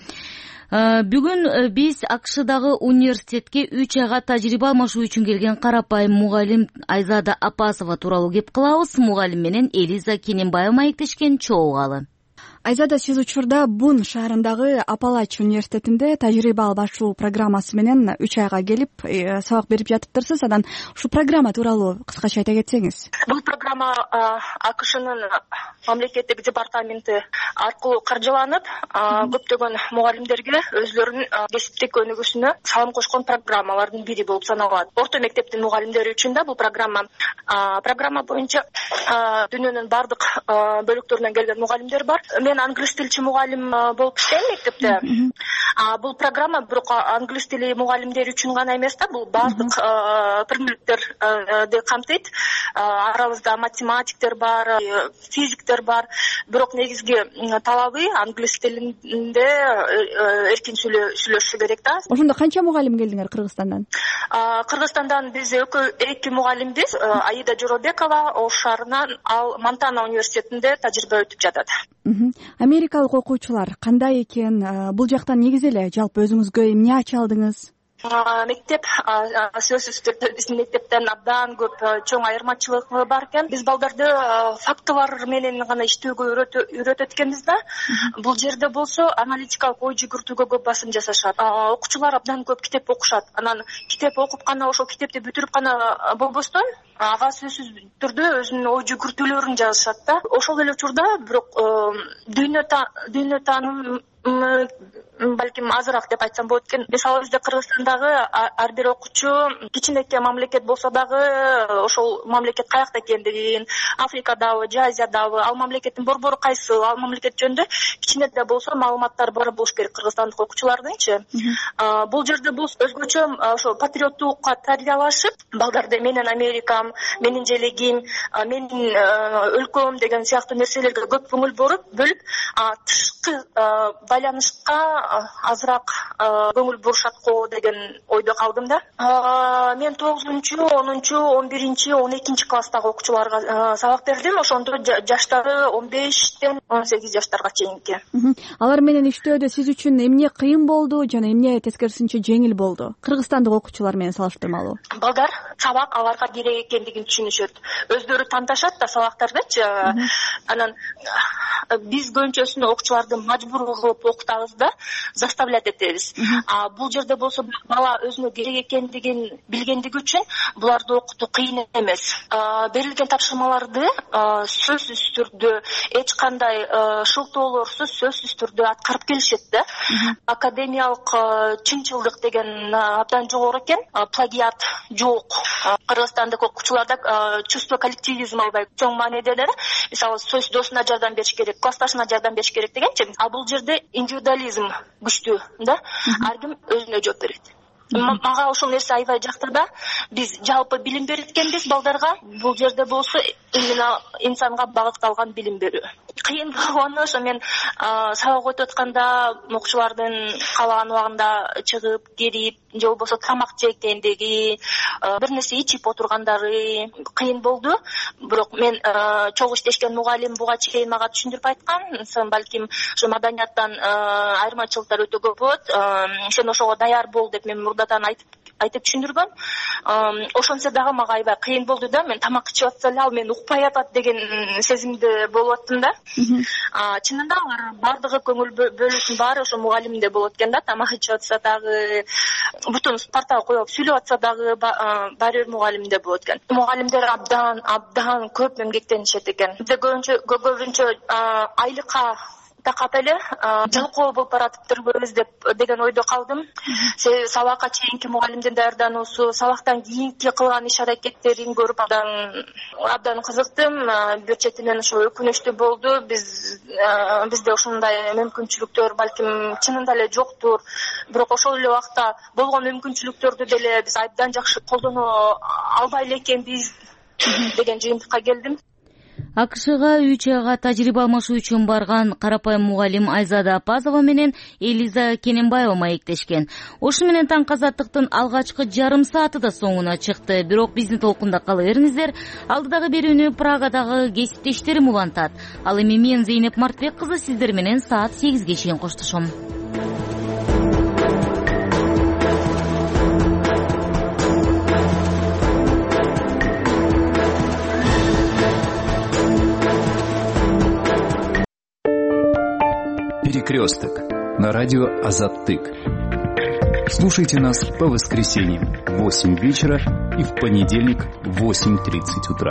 Speaker 1: Бүгүн биз АКШдагы университетке үч айга тажрыйба алмашуу үчүн келген карапайым мугалим Айзада Апасова тууралуу кеп кылабыз. Мугалим менен Элиза Кененбаева маектешкен, чогуу.
Speaker 13: Айзада, сиз учурда Бун шаарындагы Апалач университетинде тажрыйба албашуу программасы менен үч айга келип сабак берип жатыптырсыз. Анан ушул программа тууралуу кыскача айта кетсеңиз.
Speaker 14: Бул программа АКШнын мамлекеттик департаменти аркылуу каржыланып, көптөгөн мугалимдерге өзлөрүнүн кесиптик өнүгүүсүнө салым кошкон программалардын бири болуп саналат. Орто мектептин мугалимдери үчүн да бул программа программа боюнча дүйнөнүн бардык бөлүктөрүнөн келген мугалимдер бар. Мен англис тилчи мугалим болуп иштейм мектепте. Бул программа бирок англис тили мугалимдери үчүн гана эмес да, бул бардык предметтерди камтыйт. Арабызда математиктер бар, физиктер бар. Бирок негизги талабы англис тилинде эркин сүйлөшүшү керек да.
Speaker 13: Ошондо канча мугалим келдиңер Кыргызстандан?
Speaker 14: Кыргызстандан биз эки мугалимбиз. Аида Жоробекова Ош шаарынан, ал Монтана университетинде тажрыйба өтүп жатат.
Speaker 13: Америкалык окуучулар кандай экен? Бул жактан негизи эле жалпы өзүңүзгө эмне ача алдыңыз?
Speaker 14: Мектеп сөзсүз түрдө биздин мектептен абдан көп чоң айырмачылыгы бар экен. Биз балдарды фактылар менен гана иштөөгө үйрөтөт экенбиз да. Бул жерде болсо аналитикалык ой жүгүртүүгө көп басым жасашат. Окуучулар абдан көп китеп окушат. Анан китеп окуп гана ошол китепти бүтүрүп гана болбостон, ага сөзсүз түрдө өзүнүн ой жүгүртүүлөрүн жазышат да. Ошол эле учурда бирок дүйнө дүйнө таануу балким азыраак деп айтсам болот экен. Мисалы бизде Кыргызстандагы ар бир окуучу кичинекей мамлекет болсо дагы ошол мамлекет каякта экендигин, Африкадабы, же Азиядабы, ал мамлекеттин борбору кайсы, ал мамлекет жөнүндө кичине да болсо маалыматтар бар болуш керек кыргызстандык окуучулардыңчы. Бул жерде бул өзгөчө ошо патриоттукка тарбиялашып, балдарды менин Америкам, менин желегим, менин өлкөм деген сыяктуу нерселерге көп көңүл бөлүп, тышкы байланышка азыраак көңүл бурушат го деген ойдо калдым да. Мен тогузунчу, онунчу, он биринчи, он экинчи класстагы окуучуларга сабак бердим. Ошондо жаштары он бештен он сегиз жаштарга чейинки.
Speaker 13: Алар менен иштөөдө сиз үчүн эмне кыйын болду жана эмне тескерисинче жеңил болду? Кыргызстандык окуучулар менен салыштырмалуу.
Speaker 14: Балдар сабак аларга керек экендигин түшүнүшөт. Өздөрү тандашат да сабактардычы. Анан биз көбүнчөсүн окуучуларды мажбур кылып окутабыз да, заставлять этебиз. А бул жерде болсо бала өзүнө керек экендигин билгендиги үчүн буларды окутуу кыйын эмес. Берилген тапшырмаларды сөзсүз түрдө эч кандай шылтоолорсуз сөзсүз түрдө аткарып келишет да. Академиялык чынчылдык деген абдан жогору экен. Плагиат жок. Кыргызстандык окуучуларда чувство коллективизм албай чоң маанеде да. Мисалы сөз досуна жардам бериш керек, классташына жардам бериш керек дегенчи. А бул жерде индивидуализм күчтүү да. Ар ким өзүнө жооп берет. Мага ошол нерсе аябай жакты да. Биз жалпы билим берет экенбиз балдарга. Бул жерде болсо именно инсанга багытталган билим берүү. Кыйын болгону ошо мен сабак өтүп атканда окуучулардын каалаган убагында чыгып, кирип, же болбосо тамак жегендеги, бир нерсе ичип отургандары кыйын болду. Бирок мен чогуу иштешкен мугалим буга чейин мага түшүндүрүп айткан, балким ошо маданияттан айырмачылыктар өтө көп болот. Сен ошого даяр бол деп мен мурдатан айтып айтып түшүндүргөн. Ошончо дагы мага аябай кыйын болду да, мен тамак ичип атсам эле ал мени укпай атат деген сезимде болуп аттым да. Чынында алар бардыгы көңүл бөлүүсүн баары ошо мугалимде болот экен да, тамак ичип атса дагы, бутун партага коюп сүйлөп атса дагы баары бир мугалимде болот экен. Мугалимдер абдан абдан көп эмгектенишет экен. Бизде көбүнчө көбүнчө айлыкка такап эле жалкоо болуп баратыптырбыз деп деген ойдо калдым. Сабакка чейинки мугалимдин даярдануусу, сабактан кийинки кылган иш аракеттерин көрүп абдан абдан кызыктым. Бир четинен ошо өкүнүчтүү болду. Биз бизде ошондой мүмкүнчүлүктөр балким чынында эле жоктур. Бирок ошол эле убакта болгон мүмкүнчүлүктөрдү деле биз абдан жакшы колдоно албай эле экенбиз деген жыйынтыкка келдим.
Speaker 1: АКШга үч айга тажрыйба алмашуу үчүн барган карапайым мугалим Айзада Апазова менен Элиза Кененбаева маектешкен. Ошу менен таңкы азаттыктын алгачкы жарым сааты да соңуна чыкты. Бирок биздин толкунда кала бериңиздер. Алдыдагы берүүнү Прагадагы кесиптештерим улантат. Ал эми мен Зейнеп Мартбек кызы сиздер менен саат сегизге чейин коштошом.
Speaker 15: Перекресток на радио Азаттык. Слушайте нас по воскресеньям в восемь вечера и в понедельник в восемь тридцать утра.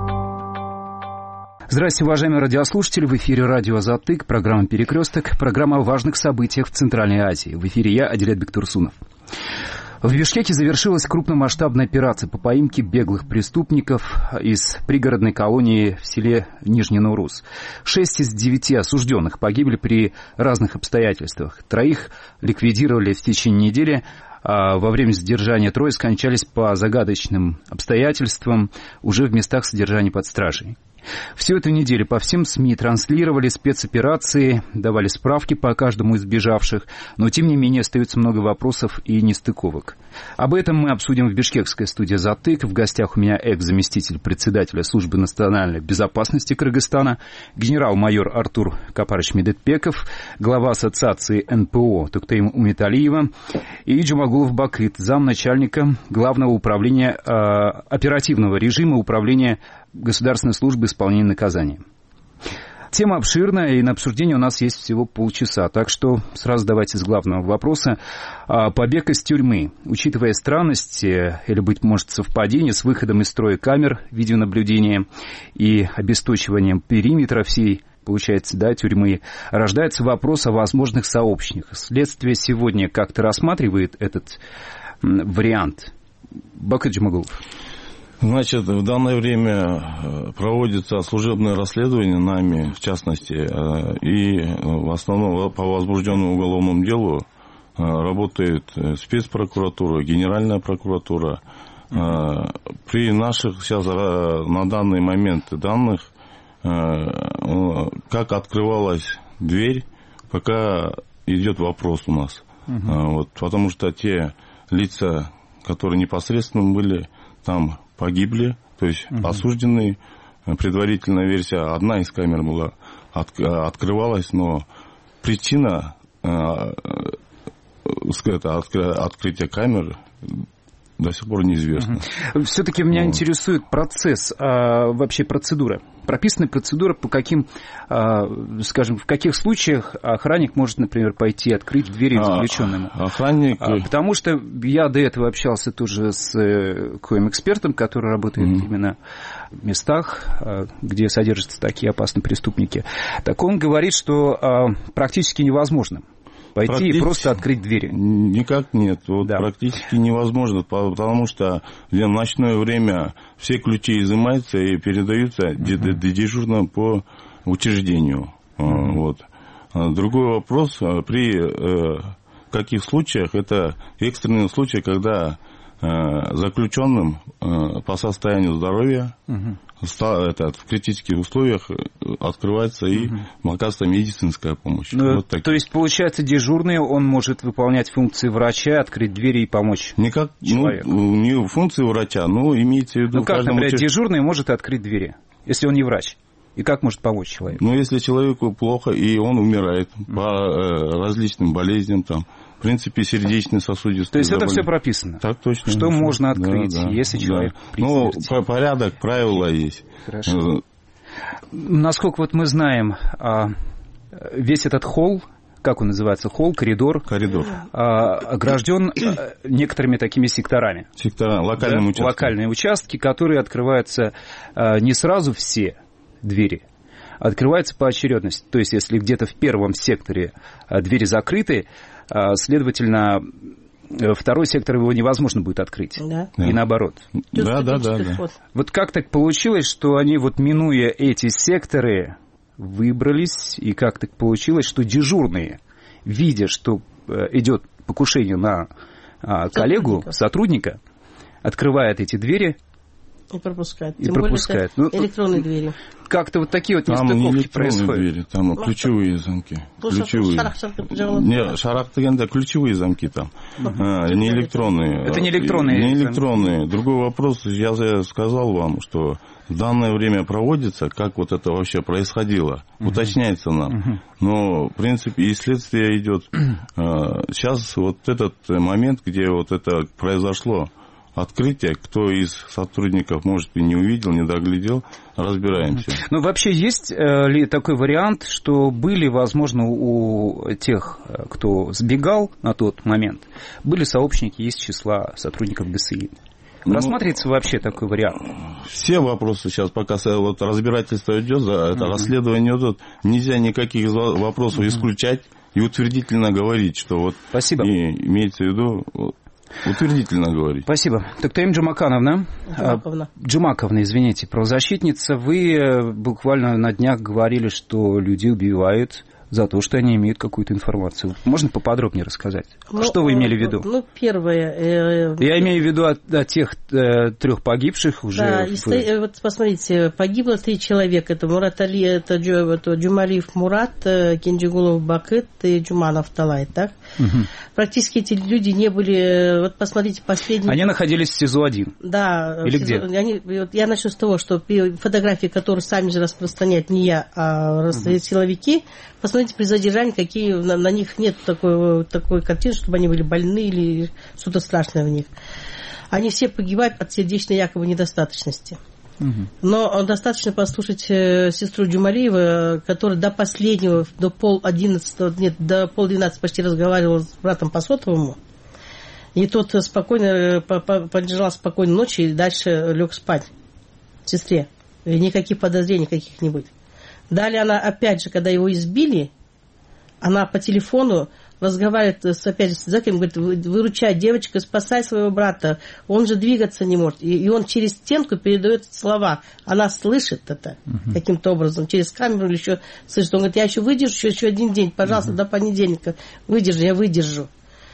Speaker 15: Здравствуйте, уважаемые радиослушатели. В эфире радио Азаттык, программа «Перекресток», программа о важных событиях в Центральной Азии. В эфире я, Адилет Бектурсунов. В Бишкеке завершилась крупномасштабная операция по поимке беглых преступников из пригородной колонии в селе Нижний Наурус. Шесть из девяти осужденных погибли при разных обстоятельствах. Троих ликвидировали в течение недели, а во время задержания трое скончались по загадочным обстоятельствам уже в местах содержания под стражей. Всю эту неделю по всем СМИ транслировали спецоперации, давали справки по каждому из бежавших, но тем не менее остается много вопросов и нестыковок. Об этом мы обсудим в бишкекской студии «Затык». В гостях у меня экс-заместитель председателя службы национальной безопасности Кыргызстана, генерал-майор Артур Капарыч Медетбеков, глава ассоциации эн пэ о Туктаим Умиталиева и Джумагулов Бакыт, замначальника Главного управления э, оперативного режима управления Государственной службы исполнения наказания. Тема обширная, и на обсуждение у нас есть всего полчаса, так что сразу давайте с главного вопроса. Побег из тюрьмы. Учитывая странности, или, быть может, совпадение с выходом из строя камер видеонаблюдения и обесточиванием периметра всей, получается, да, тюрьмы, рождается вопрос о возможных сообщниках. Следствие сегодня как-то рассматривает этот вариант. Бакыт Джумагулов.
Speaker 16: Значит, в данное время проводится служебное расследование нами, в частности, и в основном по возбужденному уголовному делу работает спецпрокуратура, Генеральная прокуратура. При наших сейчас на данный момент данных, как открывалась дверь, пока идет вопрос у нас. Uh-huh. Вот, потому что те лица, которые непосредственно были там, погибли, то есть uh-huh. осужденные. Предварительная версия, одна из камер была, от, открывалась, но причина э, это, открытия камер до сих пор неизвестна.
Speaker 15: Uh-huh. Все-таки меня вот. интересует процесс, а, вообще процедура. Прописана процедура, по каким, а, скажем, в каких случаях охранник может, например, пойти открыть двери заключенному.
Speaker 16: А, охранник...
Speaker 15: А, потому что я до этого общался тоже с коим-экспертом, который работает mm-hmm. именно в местах, где содержатся такие опасные преступники. Так он говорит, что а, практически невозможно пойти и просто открыть двери.
Speaker 16: Никак нет. Вот да. Практически невозможно, потому что в ночное время все ключи изымаются и передаются uh-huh. дежурно по учреждению. Uh-huh. Вот. Другой вопрос, при э, каких случаях, это экстренные случаи, когда э, заключенным э, по состоянию здоровья uh-huh. Это, в критических условиях открывается и угу. оказывается медицинская помощь.
Speaker 15: Ну, вот то есть, получается, дежурный, он может выполнять функции врача, открыть двери и помочь
Speaker 16: Никак,
Speaker 15: человеку?
Speaker 16: Ну, не функции врача, но имеется в виду...
Speaker 15: Ну, как, например, участ... дежурный может открыть двери, если он не врач? И как может помочь человеку?
Speaker 16: Ну, если человеку плохо, и он умирает угу. по э, различным болезням, там, принципе, сердечно-сосудистые.
Speaker 15: То есть это все прописано?
Speaker 16: Так точно.
Speaker 15: Что можно открыть, да, да, если человек
Speaker 16: да.
Speaker 15: при
Speaker 16: Ну,
Speaker 15: смерти?
Speaker 16: порядок, правила есть.
Speaker 15: Хорошо. Насколько вот мы знаем, весь этот холл, как он называется, холл, коридор,
Speaker 16: коридор.
Speaker 15: огражден некоторыми такими секторами.
Speaker 16: Сектора, локальные
Speaker 15: да?
Speaker 16: участки.
Speaker 15: Локальные участки, которые открываются не сразу все двери, а открываются по очередности. То есть, если где-то в первом секторе двери закрыты, следовательно, второй сектор его невозможно будет открыть. Да. И наоборот.
Speaker 16: Да, да, да, да.
Speaker 15: Вот как так получилось, что они, вот минуя эти секторы, выбрались, и как так получилось, что дежурные, видя, что идет покушение на коллегу, сотрудника, сотрудника открывают эти двери
Speaker 17: и пропускают.
Speaker 15: И Тем пропускают.
Speaker 17: более это электронные ну, двери.
Speaker 15: Как-то вот такие вот
Speaker 16: там
Speaker 15: нестыковки происходят.
Speaker 16: Двери, там ну, ключевые замки. Ключевые. Не, шарах дегенде ключевые замки там. А, не электронные.
Speaker 15: Это не электронные.
Speaker 16: Не электронные. Другой вопрос, я сказал вам, что в данное время проводится, как вот это вообще происходило. Uh-huh. Уточняется нам. Uh-huh. Но, в принципе, и следствие идет. Сейчас вот этот момент, где вот это произошло, открытие, кто из сотрудников, может, и не увидел, не доглядел, разбираемся.
Speaker 15: Ну, вообще, есть э, ли такой вариант, что были, возможно, у тех, кто сбегал на тот момент, были сообщники из числа сотрудников ГСИ? Ну, рассматривается вообще такой вариант?
Speaker 16: Все вопросы сейчас, пока вот разбирательство идет, это uh-huh. расследование идет, нельзя никаких вопросов uh-huh. исключать и утвердительно говорить, что вот
Speaker 15: Спасибо.
Speaker 16: И имеется в виду... Утвердительно говорить.
Speaker 15: Спасибо. Токтаим Джумакановна.
Speaker 17: Джумаковна.
Speaker 15: Джумаковна, извините, правозащитница. Вы буквально на днях говорили, что люди убивают за то, что они имеют какую-то информацию. Можно поподробнее рассказать? Ну, что вы имели в виду?
Speaker 17: Ну, первое... Э,
Speaker 15: Я имею в виду о, о тех э, трех погибших уже.
Speaker 17: Да,
Speaker 15: в...
Speaker 17: и сто... вот посмотрите, погибло три человека. Это Мурат Али, это, Джо, это Джумалиев Мурат, Кенджигулов Бакыт и Джуманов Талай, так? Угу. Практически эти люди не были... Вот посмотрите, последние...
Speaker 15: Они находились в СИЗО один?
Speaker 17: Да.
Speaker 15: Или
Speaker 17: СИЗО...
Speaker 15: где?
Speaker 17: Они... Вот я начну с того, что фотографии, которые сами же распространяют не я, а угу. силовики, посмотрите, при задержании, какие на, на них нет такой, такой картины, чтобы они были больны или что-то страшное в них. Они все погибают от сердечной якобы недостаточности. Угу. Но достаточно послушать э, сестру Джумалиева, которая до последнего, до пол одиннадцатого, нет, до пол двенадцатого почти разговаривала с братом по сотовому. И тот спокойно, поддержал спокойной ночи и дальше лег спать сестре. И никаких подозрений каких-нибудь. Далее она, опять же, когда его избили, она по телефону разговаривает с, опять же, с Заким, говорит, выручай, девочка, спасай своего брата, он же двигаться не может. И, и он через стенку передает слова. Она слышит это uh-huh. каким-то образом, через камеру или еще слышит. Он говорит, я еще выдержу, еще, еще один день, пожалуйста, uh-huh. до понедельника. Выдержи, я выдержу.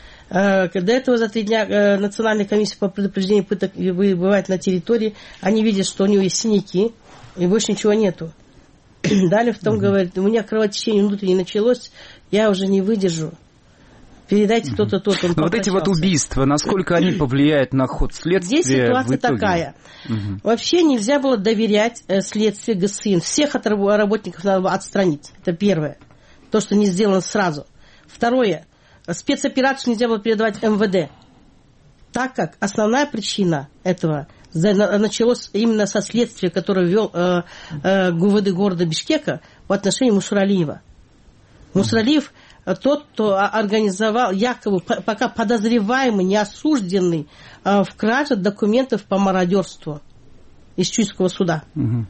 Speaker 17: До этого за три дня Национальная комиссия по предупреждению пыток бывает на территории. Они видят, что у него есть синяки, и больше ничего нету. Далее потом uh-huh. говорит, у меня кровотечение внутреннее началось, я уже не выдержу. Передайте uh-huh. то-то, то-то.
Speaker 15: Но вот эти вот убийства, насколько они повлияют на ход следствия?
Speaker 17: Здесь ситуация такая. Uh-huh. Вообще нельзя было доверять следствию ГСИН. Всех от работников надо было отстранить. Это первое. То, что не сделано сразу. Второе. Спецоперацию нельзя было передавать эм вэ дэ. Так как основная причина этого началось именно со следствия, которое вел э, э, ГУВД города Бишкека в отношении Мусуралиева. Мусуралиев тот, кто организовал, якобы пока подозреваемый, неосужденный э, в краже документов по мародерству из Чуйского суда. Угу.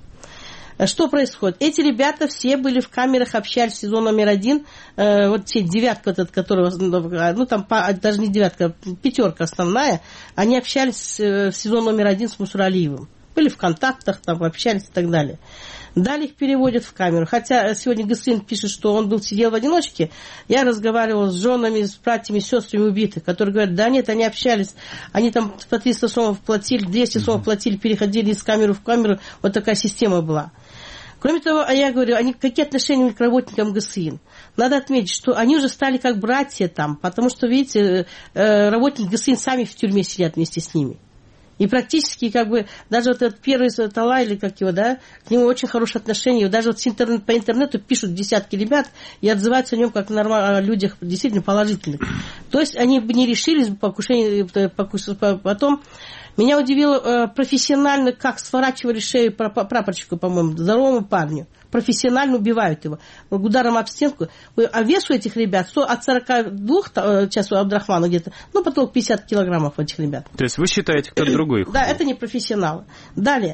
Speaker 17: Что происходит? Эти ребята все были в камерах, общались в СИЗО номер один. Э, вот те девятка, этот, который, ну там даже не девятка, пятерка основная, они общались в СИЗО номер один с Мусуралиевым. Были в контактах, там общались и так далее. Далее их переводят в камеру. Хотя сегодня ГСИН пишет, что он был сидел в одиночке. Я разговаривала с женами, с братьями, с сестрами убитых, которые говорят, да нет, они общались, они там по триста сомов платили, двести сомов платили, переходили из камеры в камеру. Вот такая система была. Кроме того, я говорю, они, какие отношения к работникам ГСИН? Надо отметить, что они уже стали как братья там, потому что, видите, работники ГСИН сами в тюрьме сидят вместе с ними. И практически, как бы, даже вот этот первый Талай, или как его, да, к нему очень хорошее отношение. Даже вот с интернет, по интернету пишут десятки ребят и отзываются о нем как норма, о людях действительно положительных. То есть они бы не решились бы покушение, покус, потом. Меня удивило э, профессионально, как сворачивали шею прапорщику, по-моему, здоровому парню. Профессионально убивают его. Ударом об стенку. А вес у этих ребят сто, от сорока двух, сейчас у Абдрахмана где-то, ну, потом пятьдесят килограммов у этих ребят.
Speaker 15: То есть вы считаете, как другой?
Speaker 17: Да, это не профессионалы. Далее.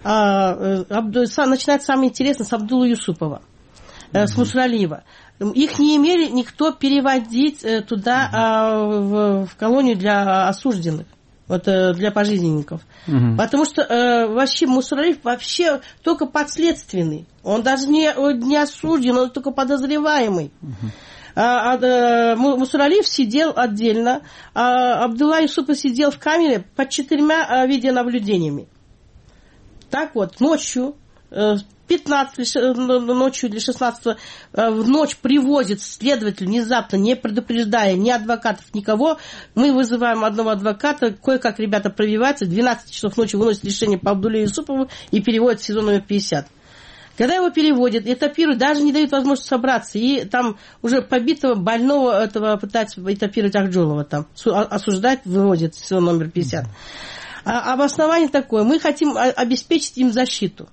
Speaker 17: А, Абду, сам, начинается самое интересное с Абдулла Юсупова, mm-hmm. с Мусралиева. Их не имели никто переводить туда, mm-hmm. а, в, в колонию для осужденных. Вот, для пожизненников. Угу. Потому что э, вообще Мусралиев вообще только подследственный. Он даже не, не осужден, он только подозреваемый. Угу. А, а, Мусралиев сидел отдельно, а Абдулла Юсупов сидел в камере под четырьмя видеонаблюдениями. Так вот, ночью, пятнадцатого ночью или шестнадцатого в ночь привозит следователь внезапно, не предупреждая ни адвокатов, никого. Мы вызываем одного адвоката, кое-как ребята пробиваются, двенадцать часов ночи выносят решение по Абдулле Юсупову и переводят в СИЗО номер пятьдесят. Когда его переводят, этапируют, даже не дают возможности собраться. И там уже побитого, больного этого пытаются этапировать Ахджолова там, осуждать, выводят в СИЗО номер пятьдесят. А обоснование такое, мы хотим обеспечить им защиту.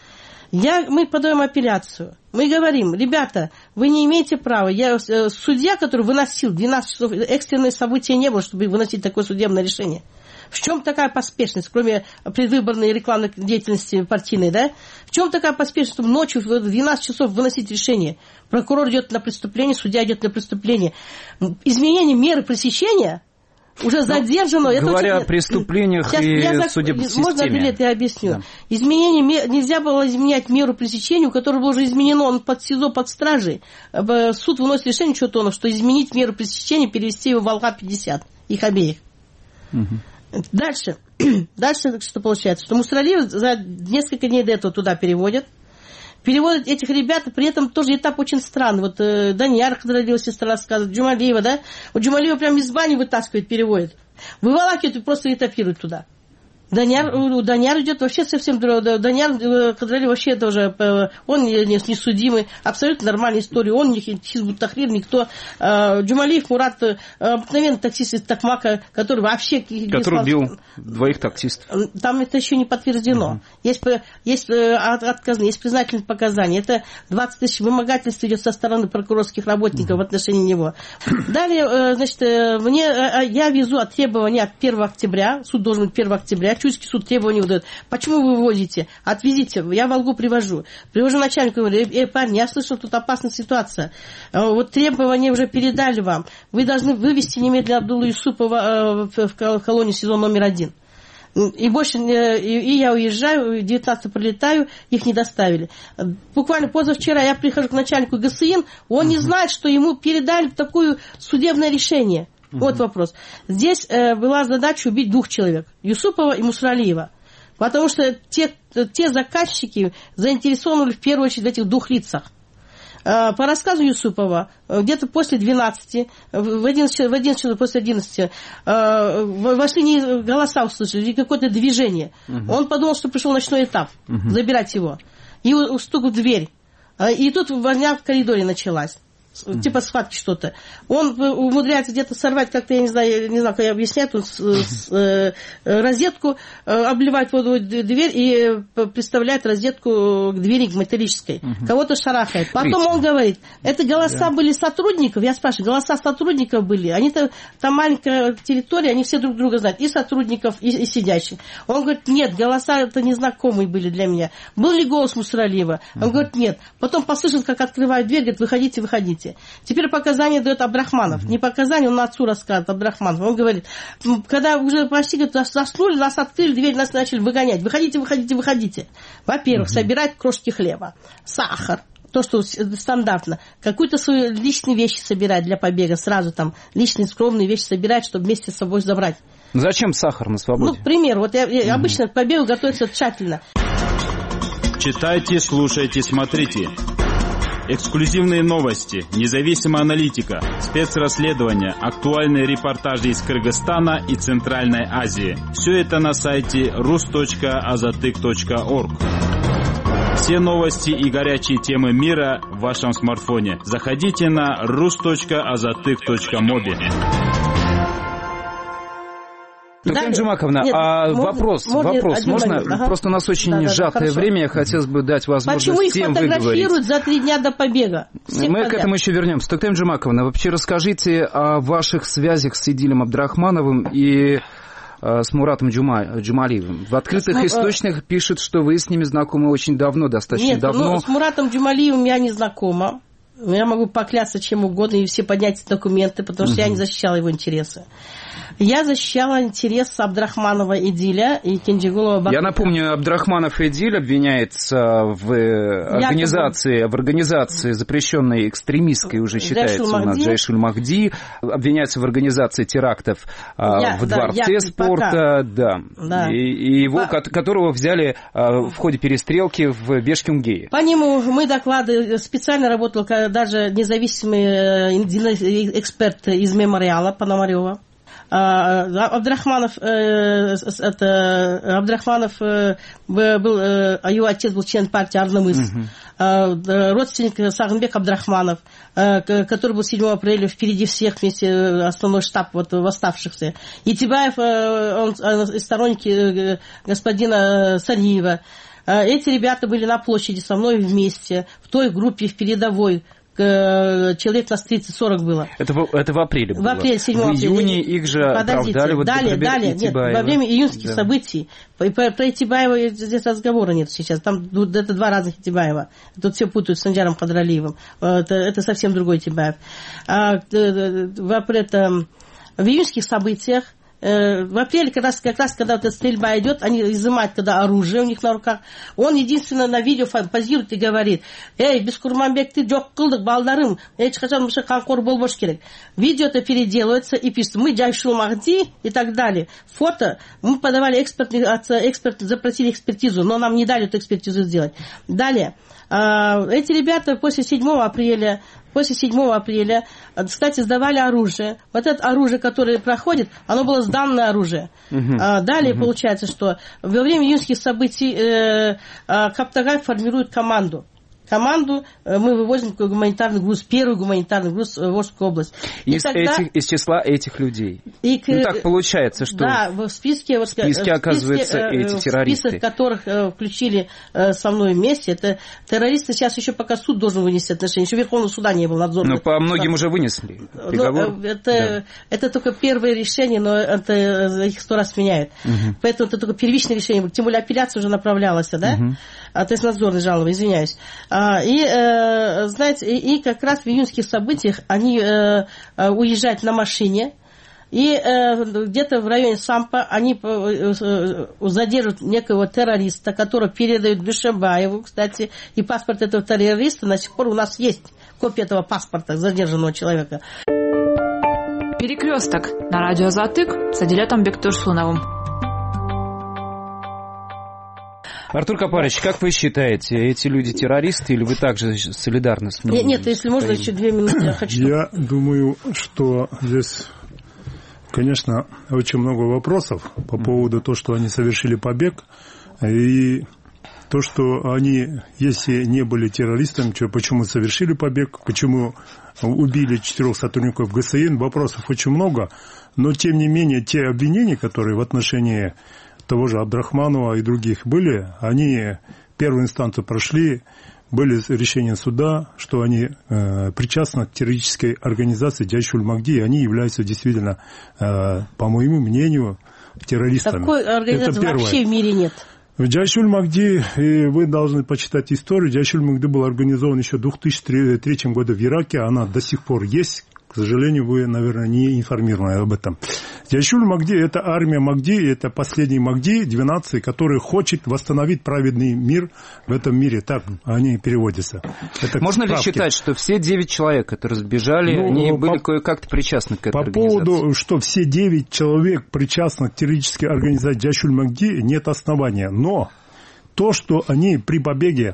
Speaker 17: Я, мы подаем апелляцию. Мы говорим, ребята, вы не имеете права. Я, судья, который выносил двенадцать часов, экстренные события не было, чтобы выносить такое судебное решение. В чем такая поспешность, кроме предвыборной рекламной деятельности партийной, да? В чем такая поспешность, чтобы ночью в двенадцать часов выносить решение? Прокурор идет на преступление, судья идет на преступление. Изменение меры пресечения уже задержано. Это
Speaker 15: говоря
Speaker 17: очень...
Speaker 15: о преступлениях Сейчас и я зак... судебной системе.
Speaker 17: Можно билет, я объясню. Да. Изменение, нельзя было изменять меру пресечения, у которой было уже изменено, он под СИЗО, под стражей. Суд выносит решение Чотонов, что изменить меру пресечения, перевести его в Алга пятьдесят, их обеих. Угу. Дальше. Дальше что получается? Что Мусралиев за несколько дней до этого туда переводят. Переводят этих ребят, при этом тоже этап очень странный. Вот э, Данияр Кадралиева сестра рассказывает, Джумалиева, да? Вот Джумалиева прям из бани вытаскивает, переводит. Выволакивают и просто этапируют туда. Данияр, у Данияр идет вообще совсем другое. Данияр Кадралиев вообще тоже, он не, не, не судимый, абсолютно нормальная история. Он не Хизбут Тахрир, никто. Джумалиев Мурат, обыкновенный таксист из Токмака, который вообще...
Speaker 15: Который убил двоих таксистов.
Speaker 17: Там это еще не подтверждено. Угу. Есть, есть отказные, есть признательные показания. Это двадцать тысяч вымогательств идет со стороны прокурорских работников угу. в отношении него. Далее, значит, мне, я везу от требования от первого октября, суд должен быть первого октября, Чуйский суд требования выдает. Почему вы вывозите? Отвезите. Я в Алгу привожу. Привожу начальнику, говорю, э, парни, я слышал, тут опасная ситуация. Вот требования уже передали вам. Вы должны вывести немедленно Абдуллу Юсупова в колонию СИЗО номер один. И больше, и я уезжаю, девятнадцатого прилетаю, их не доставили. Буквально позавчера я прихожу к начальнику ГСИН, он не знает, что ему передали такое судебное решение. Вот вопрос. Здесь э, была задача убить двух человек, Юсупова и Мусралиева. Потому что те, те заказчики заинтересованы в первую очередь в этих двух лицах. Э, по рассказу Юсупова, где-то после двенадцати, в одиннадцать, в одиннадцать после одиннадцати, э, вошли не голоса услышали, какое-то движение. Угу. Он подумал, что пришел ночной этап, угу. забирать его. И стук в дверь. И тут возня в коридоре началась. Типа схватки что-то. Он умудряется где-то сорвать, как-то, я не знаю, не знаю, как я объясняю, он с, с, э, розетку, э, обливает водой дверь и приставляет розетку к двери, к металлической. Uh-huh. Кого-то шарахает. Потом он говорит, это голоса yeah. были сотрудников, я спрашиваю, голоса сотрудников были, они-то, там маленькая территория, они все друг друга знают, и сотрудников, и, и сидящих. Он говорит, нет, голоса это незнакомые были для меня. Был ли голос Мусралиева? Он uh-huh. говорит, нет. Потом послышал, как открывают дверь, говорит, выходите, выходите. Теперь показания дает Абдрахманов. Не показания, он отцу рассказывает, Абдрахманов. Он говорит, когда уже почти говорит, заснули, нас открыли, дверь нас начали выгонять. Выходите, выходите, выходите. Во-первых, угу. собирать крошки хлеба, сахар, то, что стандартно. Какую-то свою личные вещи собирать для побега. Сразу там личные скромные вещи собирать, чтобы вместе с собой забрать.
Speaker 15: Зачем сахар на свободе?
Speaker 17: Ну, к примеру, вот я, я угу. обычно к побегу готовится тщательно.
Speaker 18: Читайте, слушайте, смотрите. Эксклюзивные новости, независимая аналитика, спецрасследования, актуальные репортажи из Кыргызстана и Центральной Азии. Все это на сайте рус точка азатык точка орг. Все новости и горячие темы мира в вашем смартфоне. Заходите на рус точка азатык точка моби.
Speaker 15: Туктаим Жумаковна,
Speaker 17: Нет,
Speaker 15: а
Speaker 17: можно,
Speaker 15: вопрос,
Speaker 17: можно,
Speaker 15: вопрос, можно?
Speaker 17: ага.
Speaker 15: Просто у нас очень
Speaker 17: да, да,
Speaker 15: сжатое
Speaker 17: да,
Speaker 15: время, я хотелось бы дать возможность
Speaker 17: Почему их
Speaker 15: всем
Speaker 17: фотографируют
Speaker 15: выговорить.
Speaker 17: за три дня до побега? Всех
Speaker 15: Мы
Speaker 17: подряд.
Speaker 15: к этому еще вернемся. Туктаим Жумаковна, вообще расскажите о ваших связях с Идилем Абдрахмановым и э, с Муратом Джума, Джумалиевым. В открытых
Speaker 17: С,
Speaker 15: источниках пишут, что вы с ними знакомы очень давно, достаточно
Speaker 17: Нет,
Speaker 15: давно.
Speaker 17: Ну, с Муратом Джумалиевым я не знакома. Я могу поклясться чем угодно и все поднять документы, потому что угу. я не защищала его интересы. Я защищала интерес Абдрахманова Идиля и Кенжегулова Бакыта.
Speaker 15: Я напомню, Абдрахманов Идиль обвиняется в организации, в организации запрещенной экстремистской, уже считается у нас, Джайш аль-Махди, обвиняется в организации терактов я, в да, дворце я, спорта, да, да. И, и его, По... которого взяли в ходе перестрелки в Бешкемгее.
Speaker 17: По нему мы доклады, специально работал даже независимый эксперт из мемориала Пономарева. Абдрахманов, это, Абдрахманов был, его отец был член партии Арнамыс, uh-huh. родственник Сагынбек Абдрахманов, который был седьмого апреля впереди всех вместе основной штаб вот, восставшихся. И Тибаев, он сторонники господина Сариева. Эти ребята были на площади со мной вместе, в той группе, в передовой. Человек нас тридцать-сорок было.
Speaker 15: Это в, это в апреле было?
Speaker 17: В апреле, седьмого апреля.
Speaker 15: В июне их же
Speaker 17: Подождите,
Speaker 15: оправдали. Вот
Speaker 17: далее, далее, нет, во время июньских да. событий. Про, про Итибаева здесь разговора нет сейчас. Там это два разных Итибаева. Тут все путают с Санджаром Хадралиевым. Это, это совсем другой Итибаев. А, в, это, в июньских событиях в апреле, как раз, как раз когда вот эта стрельба идет, они изымают когда оружие у них на руках. Он единственно на видео позирует и говорит: эй, Бескурманбек, ты жок кылдык балдарым, эчкачан мыша канкор болбош керек. Видео это переделывается и пишет: мы Джайш аль-Махди и так далее. Фото мы подавали эксперт, эксперт, запросили экспертизу, но нам не дали эту экспертизу сделать. Далее, эти ребята после седьмого апреля После седьмого апреля, кстати, сдавали оружие. Вот это оружие, которое проходит, оно было сданное оружие. Uh-huh. А, далее uh-huh. получается, что во время июньских событий э, э, Каптагай формирует команду. Команду мы вывозим гуманитарный груз, первый гуманитарный груз в Волжскую область.
Speaker 15: Из, тогда... этих, из числа этих людей. И к... Ну так получается, что
Speaker 17: да, в списке,
Speaker 15: в списке оказываются в списке, эти террористы. В список которых включили со мной вместе, это террористы, сейчас еще пока суд должен вынести отношение, еще Верховного суда не было надзора. Но по многим уже вынесли приговор.
Speaker 17: Но это, да. это только первое решение, но это их сто раз меняют. Угу. Поэтому это только первичное решение, тем более апелляция уже направлялась, да? Угу. А, то есть надзорная жалоба, извиняюсь. И, э, знаете, и, и как раз в июньских событиях они э, уезжают на машине, и э, где-то в районе Сампа они э, задерживают некого террориста, которого передают Душебаеву, кстати, и паспорт этого террориста до сих пор у нас есть, копия этого паспорта задержанного человека.
Speaker 19: Перекресток на радио Азатык с Адилетом Бектурсуновым.
Speaker 15: Артур Капарич, как вы считаете, эти люди террористы или вы также солидарны с ними?
Speaker 17: Нет, нет, если можно, еще две минуты я хочу.
Speaker 20: Я думаю, что здесь, конечно, очень много вопросов по поводу того, что они совершили побег, и то, что они, если не были террористами, почему совершили побег, почему убили четырех сотрудников ГСН, вопросов очень много, но, тем не менее, те обвинения, которые в отношении того же Абдрахманова и других были, они первую инстанцию прошли, были решения суда, что они э, причастны к террористической организации Джайш аль-Махди, и они являются действительно, э, по моему мнению, террористами.
Speaker 17: Такой организации вообще в мире нет.
Speaker 20: В Джайш аль-Махди, и вы должны почитать историю, Джайш аль-Махди был организован еще в две тысячи третьем году в Ираке, она до сих пор есть. К сожалению, вы, наверное, не информированы об этом. Джайш аль-Махди – это армия Махди, это последний Махди, двенадцатый, который хочет восстановить праведный мир в этом мире. Так они переводятся. Это
Speaker 15: можно
Speaker 20: справки.
Speaker 15: ли считать, что все девять человек, которые сбежали, ну, они по, были кое-как как-то к этой
Speaker 20: по
Speaker 15: организации? По
Speaker 20: поводу, что все девять человек причастны к террористической организации Джайш аль-Махди, нет основания. Но то, что они при побеге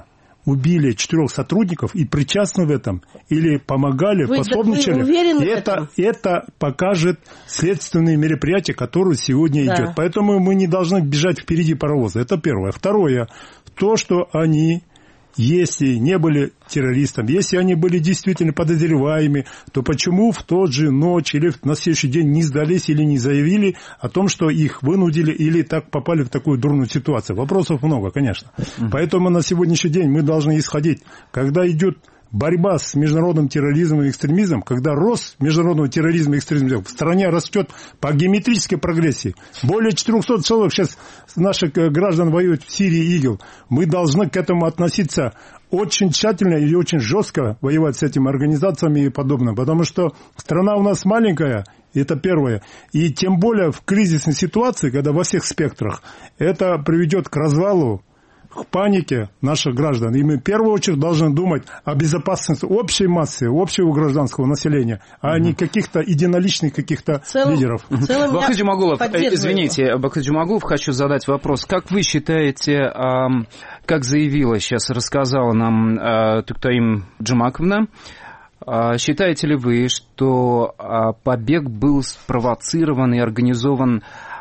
Speaker 20: убили четырех сотрудников и причастны в этом, или помогали,
Speaker 17: вы,
Speaker 20: пособничали,
Speaker 17: вы
Speaker 20: это, это покажет следственные мероприятия, которые сегодня да. идет. Поэтому мы не должны бежать впереди паровоза. Это первое. Второе, то, что они... Если не были террористами, если они были действительно подозреваемыми, то почему в тот же ночь или на следующий день не сдались или не заявили о том, что их вынудили или так попали в такую дурную ситуацию? Вопросов много, конечно. Mm-hmm. Поэтому на сегодняшний день мы должны исходить, когда идет борьба с международным терроризмом и экстремизмом, когда рост международного терроризма и экстремизма в стране растет по геометрической прогрессии. Более четыреста человек сейчас наших граждан воюют в Сирии и ИГИЛ. Мы должны к этому относиться очень тщательно и очень жестко, воевать с этими организациями и подобным. Потому что страна у нас маленькая, это первое. И тем более в кризисной ситуации, когда во всех спектрах, это приведет к развалу, к панике наших граждан. И мы в первую очередь должны думать о безопасности общей массы, общего гражданского населения, а mm-hmm. не каких-то единоличных каких-то Цел... лидеров.
Speaker 15: Бакыт Джумагулов, извините, Бакыт Джумагулов, хочу задать вопрос. Как вы считаете, как заявила, сейчас рассказала нам Туктаим Джумаковна, считаете ли вы, что побег был спровоцирован и организован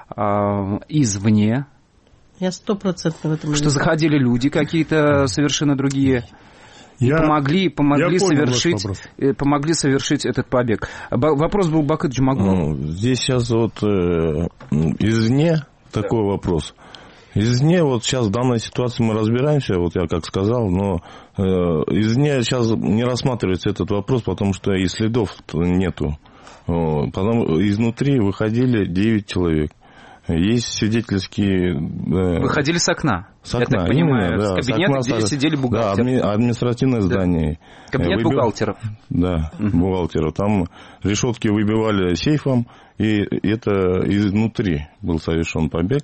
Speaker 15: извне?
Speaker 17: Я стопроцентно в этом.
Speaker 15: Что заходили люди какие-то совершенно другие и я, помогли, помогли, совершить, помогли совершить этот побег. Вопрос был Бакыт Джумагулов.
Speaker 16: Ну, здесь сейчас вот э, извне такой да. вопрос. Извне, вот сейчас в данной ситуации мы разбираемся, вот я как сказал, но э, извне сейчас не рассматривается этот вопрос, потому что и следов нету. Потом изнутри выходили девять человек. Есть свидетельские...
Speaker 15: Выходили с окна,
Speaker 16: с окна,
Speaker 15: я так понимаю,
Speaker 16: именно, да,
Speaker 15: с кабинета,
Speaker 16: с окна,
Speaker 15: где сидели бухгалтеры.
Speaker 16: Да, административное здание.
Speaker 15: Да. Кабинет
Speaker 16: Выбив...
Speaker 15: бухгалтеров.
Speaker 16: Да, угу. бухгалтеров. Там решетки выбивали сейфом, и это изнутри был совершен побег.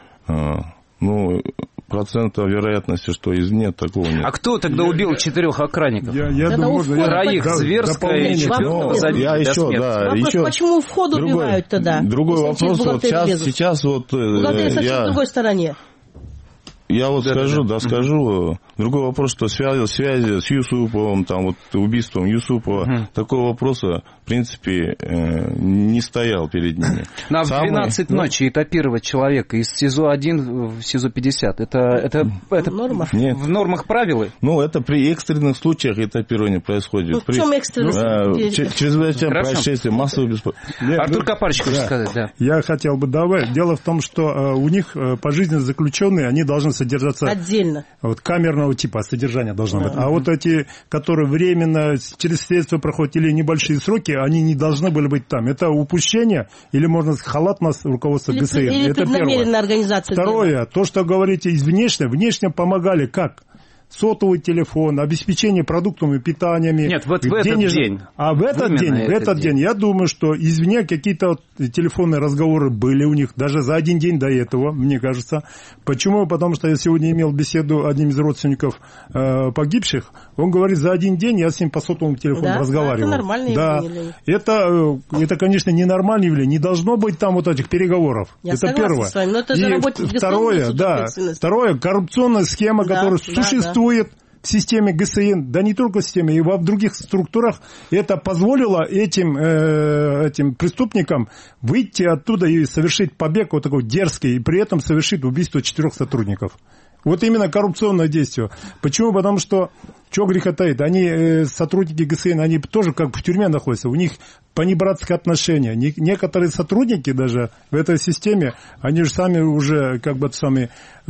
Speaker 16: Ну, процента вероятности, что из нет, такого нет.
Speaker 15: А кто тогда убил четырех охранников?
Speaker 20: Я, я думаю,
Speaker 15: троих
Speaker 20: я,
Speaker 15: зверская и четвертого забили
Speaker 16: я еще, да,
Speaker 17: вопрос,
Speaker 16: еще...
Speaker 17: почему вход
Speaker 16: другой,
Speaker 17: убивают тогда?
Speaker 16: Другой вопрос, вот сейчас, сейчас вот...
Speaker 17: Бухгалтерия совсем
Speaker 16: я...
Speaker 17: в другой стороне.
Speaker 16: Я вот
Speaker 15: да,
Speaker 16: скажу,
Speaker 15: да,
Speaker 16: да, скажу. Другой вопрос, что связи, связи с Юсуповым, там, вот, убийством Юсупова, угу. такого вопроса, в принципе, э, не стоял перед ними.
Speaker 15: На Самый... двенадцать ночи этапировать человека из СИЗО один в СИЗО пятьдесят, это, это, это
Speaker 17: Норма?
Speaker 15: Нет. В нормах правила?
Speaker 16: Ну, это при экстренных случаях этапирование происходит.
Speaker 17: Ну,
Speaker 16: при...
Speaker 17: в чем экстренных
Speaker 16: случаях? Э, чрезвычайное происшествие, массовое беспокойство.
Speaker 15: Артур Капарчик хочет
Speaker 20: да.
Speaker 15: сказать, да.
Speaker 20: Я хотел бы добавить. Дело в том, что э, у них э, пожизненно заключенные, они должны содержаться...
Speaker 17: Отдельно.
Speaker 20: Вот камерного типа содержания должно да. быть. А вот эти, которые временно через следствие проходят или небольшие сроки, они не должны были быть там. Это упущение или, можно сказать, халатность руководства ГСН.
Speaker 17: Или
Speaker 20: это
Speaker 17: первое. Организация
Speaker 20: Второе,
Speaker 17: сделала.
Speaker 20: То, что говорите из внешне, внешне помогали как? Сотовый телефон, обеспечение продуктами, питаниями.
Speaker 15: Нет, вот в
Speaker 20: денежным...
Speaker 15: этот день.
Speaker 20: А в этот день, в этот день, день, я думаю, что извне какие-то телефонные разговоры были у них, даже за один день до этого, мне кажется. Почему? Потому что я сегодня имел беседу одним из родственников э, погибших. Он говорит, за один день я с ним по сотовому телефону да? разговаривал.
Speaker 17: Это нормальное
Speaker 20: да.
Speaker 17: явление.
Speaker 20: Это, это, конечно, ненормальное явление. Не должно быть там вот этих переговоров.
Speaker 17: Я
Speaker 20: это первое.
Speaker 17: С вами, но это
Speaker 20: И второе, да, второе, коррупционная схема, да, которая да, существует. Да. В системе ГСН, да не только в системе, и во других структурах, это позволило этим, э, этим преступникам выйти оттуда и совершить побег вот такой дерзкий, и при этом совершить убийство четырех сотрудников. Вот именно коррупционное действие. Почему? Потому что, что греха таит, они, э, сотрудники ГСН, они тоже как бы в тюрьме находятся, у них понебратские отношения. Некоторые сотрудники даже в этой системе, они же сами уже как бы сами э,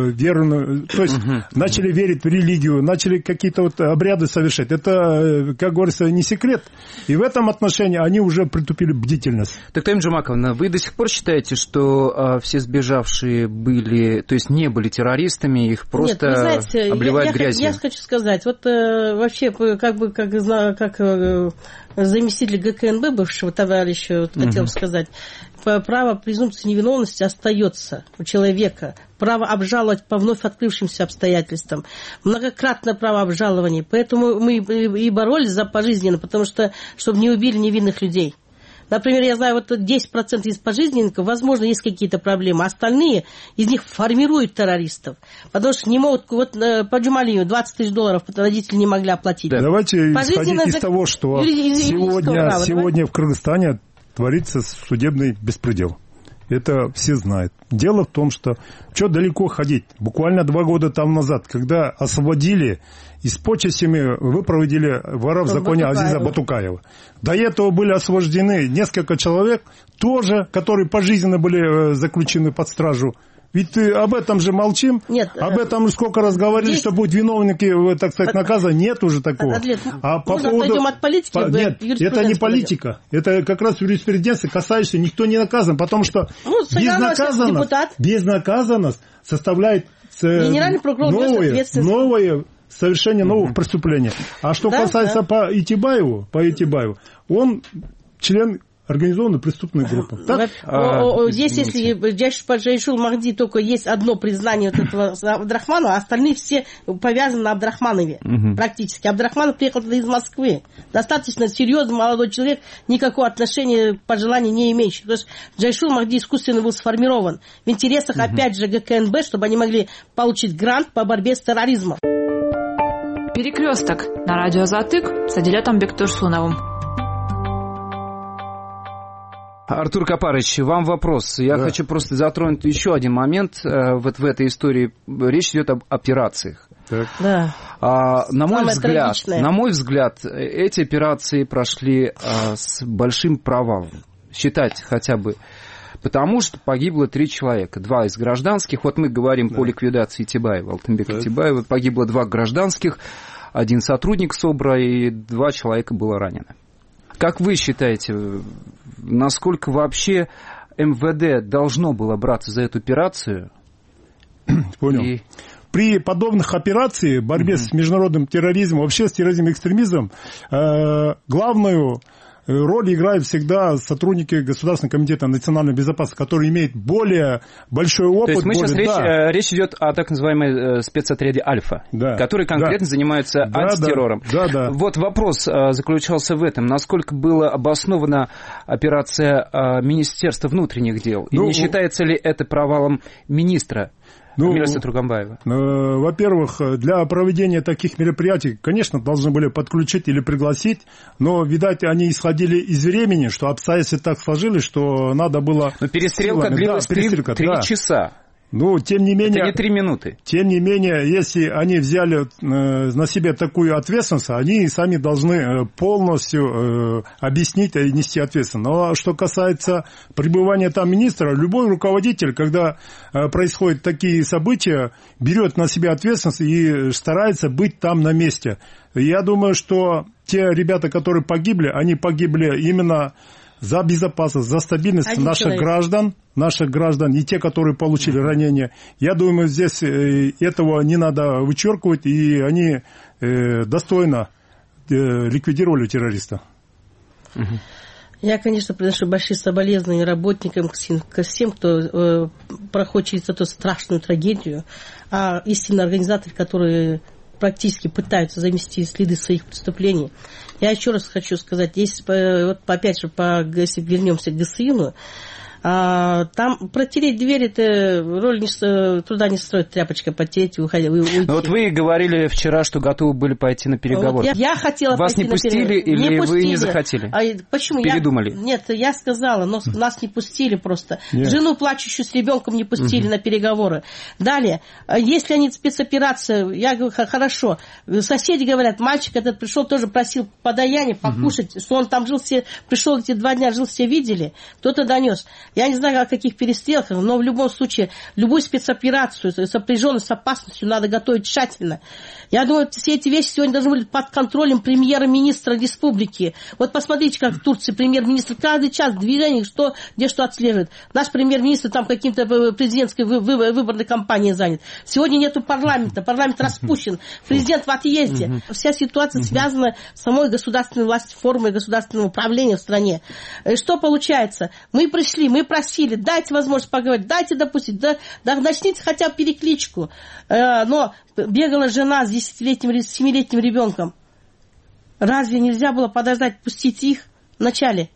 Speaker 20: верны, то есть uh-huh. начали верить в религию, начали какие-то вот обряды совершать. Это, как говорится, не секрет. И в этом отношении они уже притупили бдительность.
Speaker 15: Туктаим Джумаковна, вы до сих пор считаете, что э, все сбежавшие были, то есть не были террористами, их просто Нет, знаете, обливают
Speaker 17: я,
Speaker 15: грязью?
Speaker 17: Я, я хочу сказать, вот э, вообще, как бы, как, как э, заместитель ГКНБ бывшего товарища, вот, хотел бы сказать, право презумпции невиновности остается у человека. Право обжаловать по вновь открывшимся обстоятельствам. Многократное право обжалования. Поэтому мы и боролись за пожизненно, потому что, чтобы не убили невинных людей. Например, я знаю, вот десять процентов из пожизненников, возможно, есть какие-то проблемы. Остальные из них формируют террористов. Потому что не могут... Вот по Джумалию двадцать тысяч долларов родители не могли оплатить.
Speaker 20: Да. Давайте исходить из того, что сегодня, сегодня в Кыргызстане творится судебный беспредел. Это все знают. Дело в том, что что далеко ходить. Буквально два года там назад, когда освободили и с почестями выпроводили вора в законе Батукаева. Азиза Батукаева. До этого были освобождены несколько человек, тоже, которые пожизненно были заключены под стражу. Ведь об этом же молчим.
Speaker 17: Нет,
Speaker 20: об этом сколько раз говорили, здесь... что будут виновники, так сказать, наказаны. Нет уже такого.
Speaker 17: Адлет,
Speaker 20: а по поводу...
Speaker 17: от политики.
Speaker 20: По... Нет, это не политика. Это как раз юриспруденция, касающаяся, никто не наказан. Потому что ну, безнаказанность, безнаказанность составляет
Speaker 17: Генеральный прокурор
Speaker 20: новые, новые, совершение новых mm-hmm. преступлений. А что да, касается да. по Итибаеву, по Итибаеву, он член организованной преступной группы. Так?
Speaker 17: А, здесь, если Джайшул Махди только есть одно признание вот этого Абдрахмана, а остальные все повязаны на Абдрахманове. Угу. Практически. Абдрахманов приехал туда из Москвы. Достаточно серьезный молодой человек, никакого отношения, пожеланий не имеющий. Потому что Джайшул Махди искусственно был сформирован в интересах, угу. опять же, ГКНБ, чтобы они могли получить грант по борьбе с терроризмом.
Speaker 19: Перекресток на радио Затык с Адилетом Бектурсуновым.
Speaker 15: Артур Капарыч, вам вопрос. Я да. хочу просто затронуть еще один момент э, вот в этой истории. Речь идет об операциях. Так. Да. А, на, мой взгляд, на мой взгляд, эти операции прошли а, с большим провалом. Считать хотя бы. Потому что погибло три человека. Два из гражданских. Вот мы говорим да. по ликвидации Тибаева, Алтынбека да. Тибаева. Погибло два гражданских, один сотрудник СОБРа и два человека было ранено. Как вы считаете, насколько вообще МВД должно было браться за эту операцию?
Speaker 20: Понял. И... При подобных операциях, борьбе mm-hmm. с международным терроризмом, вообще с терроризмом и экстремизмом, э, главную роль играют всегда сотрудники Государственного комитета национальной безопасности, которые имеют более большой опыт.
Speaker 15: То есть мы
Speaker 20: более...
Speaker 15: сейчас речь,
Speaker 20: да.
Speaker 15: речь идет о так называемой спецотряде «Альфа», да. который конкретно да. занимается да, антитеррором.
Speaker 20: Да, да.
Speaker 15: Вот вопрос заключался в этом. Насколько была обоснована операция Министерства внутренних дел? Ну, и не считается ли это провалом министра? Ну, э,
Speaker 20: во-первых, для проведения таких мероприятий, конечно, должны были подключить или пригласить, но, видать, они исходили из времени, что обстоятельства так сложились, что надо было...
Speaker 15: Но перестрелка силами, длилась да, перестрелка, три да. часа.
Speaker 20: Ну, тем не менее...
Speaker 15: Это не три минуты.
Speaker 20: Тем не менее, если они взяли э, на себя такую ответственность, они сами должны полностью э, объяснить и нести ответственность. Но что касается пребывания там министра, любой руководитель, когда э, происходят такие события, берет на себя ответственность и старается быть там на месте. Я думаю, что те ребята, которые погибли, они погибли именно... за безопасность, за стабильность Один наших человек. граждан, наших граждан и те, которые получили ранения. Я думаю, здесь этого не надо вычеркивать, и они достойно ликвидировали террориста.
Speaker 17: Я, конечно, приношу большие соболезнования работникам, ко всем, кто проходит через эту страшную трагедию, а истинно организаторы, которые практически пытаются замести следы своих преступлений. Я еще раз хочу сказать, если, вот опять же, по, если вернемся к ГСИНу, а, там протереть дверь, это роль не, труда не строит, тряпочкой потереть и уходить.
Speaker 15: Но вот вы говорили вчера, что готовы были пойти на переговоры.
Speaker 17: Вот я, я хотела
Speaker 15: Вас
Speaker 17: пойти
Speaker 15: не пустили
Speaker 17: на
Speaker 15: или
Speaker 17: не
Speaker 15: вы
Speaker 17: пустили.
Speaker 15: не захотели?
Speaker 17: А, почему?
Speaker 15: Передумали?
Speaker 17: Я, нет, я сказала, но нас не пустили просто. Нет. Жену, плачущую с ребенком, не пустили угу. на переговоры. Далее, если они спецоперация, я говорю, хорошо. Соседи говорят, мальчик этот пришел, тоже просил подаяние, покушать, угу. что он там жил, все, пришел эти два дня, жил, все видели, кто-то донес. Я не знаю, о каких перестрелках, но в любом случае, любую спецоперацию, сопряженную с опасностью, надо готовить тщательно. Я думаю, все эти вещи сегодня должны быть под контролем премьер-министра республики. Вот посмотрите, как в Турции премьер-министр каждый час движение, что, где что отслеживает. Наш премьер-министр там каким-то президентской выборной кампанией занят. Сегодня нету парламента, парламент распущен, президент в отъезде. Вся ситуация связана с самой государственной властью, формой государственного управления в стране. Что получается? Мы пришли, мы просили, дайте возможность поговорить, дайте допустить, да, да начните хотя бы перекличку. Э, но бегала жена с десятилетним, семилетним ребенком. Разве нельзя было подождать, пустить их вначале?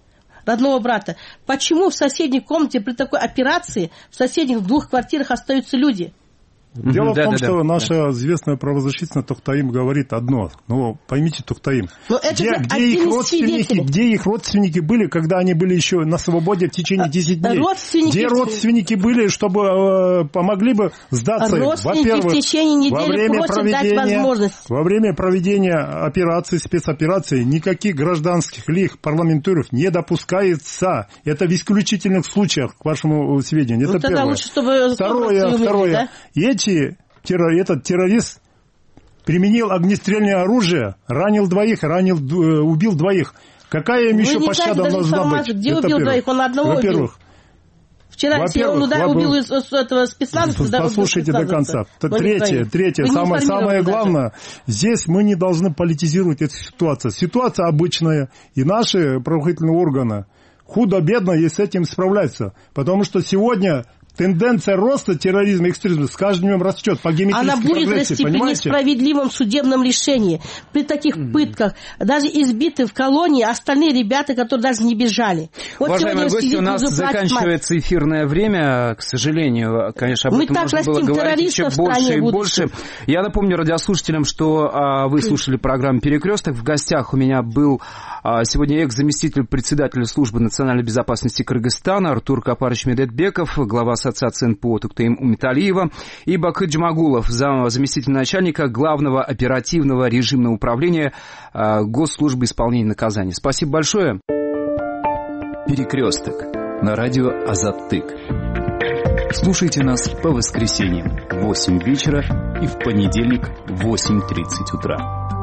Speaker 17: родного брата. Почему в соседней комнате при такой операции в соседних двух квартирах остаются люди?
Speaker 20: Дело
Speaker 17: да,
Speaker 20: в том,
Speaker 17: да,
Speaker 20: что
Speaker 17: да,
Speaker 20: наша
Speaker 17: да.
Speaker 20: известная правозащитница Тохтаим говорит одно. Ну, поймите, Тохтаим. Где, где, их родственники, где их родственники были, когда они были еще на свободе в течение десяти дней?
Speaker 17: Родственники...
Speaker 20: Где родственники были, чтобы э, помогли бы сдаться? Во-первых,
Speaker 17: в течение недели
Speaker 20: во время
Speaker 17: просят
Speaker 20: проведения,
Speaker 17: дать возможность.
Speaker 20: Во время проведения операции, спецоперации, никаких гражданских лиц, парламентариев не допускается. Это в исключительных случаях, к вашему сведению. Это ну, первое.
Speaker 17: Лучше, чтобы
Speaker 20: второе, второе. Да? Эти, этот террорист применил огнестрельное оружие, ранил двоих, ранил, убил двоих. Какая им
Speaker 17: Вы
Speaker 20: еще пощада должна быть?
Speaker 17: Где
Speaker 20: это
Speaker 17: убил
Speaker 20: первых.
Speaker 17: двоих? Он одного
Speaker 20: Во-первых,
Speaker 17: убил. Вчера он удар, убил из этого спецназа.
Speaker 20: Послушайте до конца. Третье, третье, самое, самое главное, здесь мы не должны политизировать эту ситуацию. Ситуация обычная, и наши правоохранительные органы худо-бедно и с этим справляются. Потому что сегодня тенденция роста терроризма и экстремизма с каждым днем растет по геометрической
Speaker 17: прогрессии. Она будет расти
Speaker 20: понимаете?
Speaker 17: При несправедливом судебном решении. При таких mm-hmm. пытках. Даже избиты в колонии остальные ребята, которые даже не бежали. Вот
Speaker 15: уважаемые гости, у нас заканчивается мать. эфирное время. К сожалению, конечно, об
Speaker 17: Мы
Speaker 15: этом
Speaker 17: так
Speaker 15: можно было говорить еще больше и больше. Я напомню радиослушателям, что а, вы слушали программу «Перекресток». В гостях у меня был а, сегодня экс-заместитель председателя службы национальной безопасности Кыргызстана Артур Капарыч Медетбеков, глава Ассоциации эн пэ о Тохтаим Умиталиева, и Бакыт Джумагулов, заместитель начальника Главного оперативного режимного управления Госслужбы исполнения наказаний. Спасибо большое.
Speaker 21: Перекресток на радио Азаттык. Слушайте нас по воскресеньям в восемь вечера и в понедельник в восемь тридцать утра.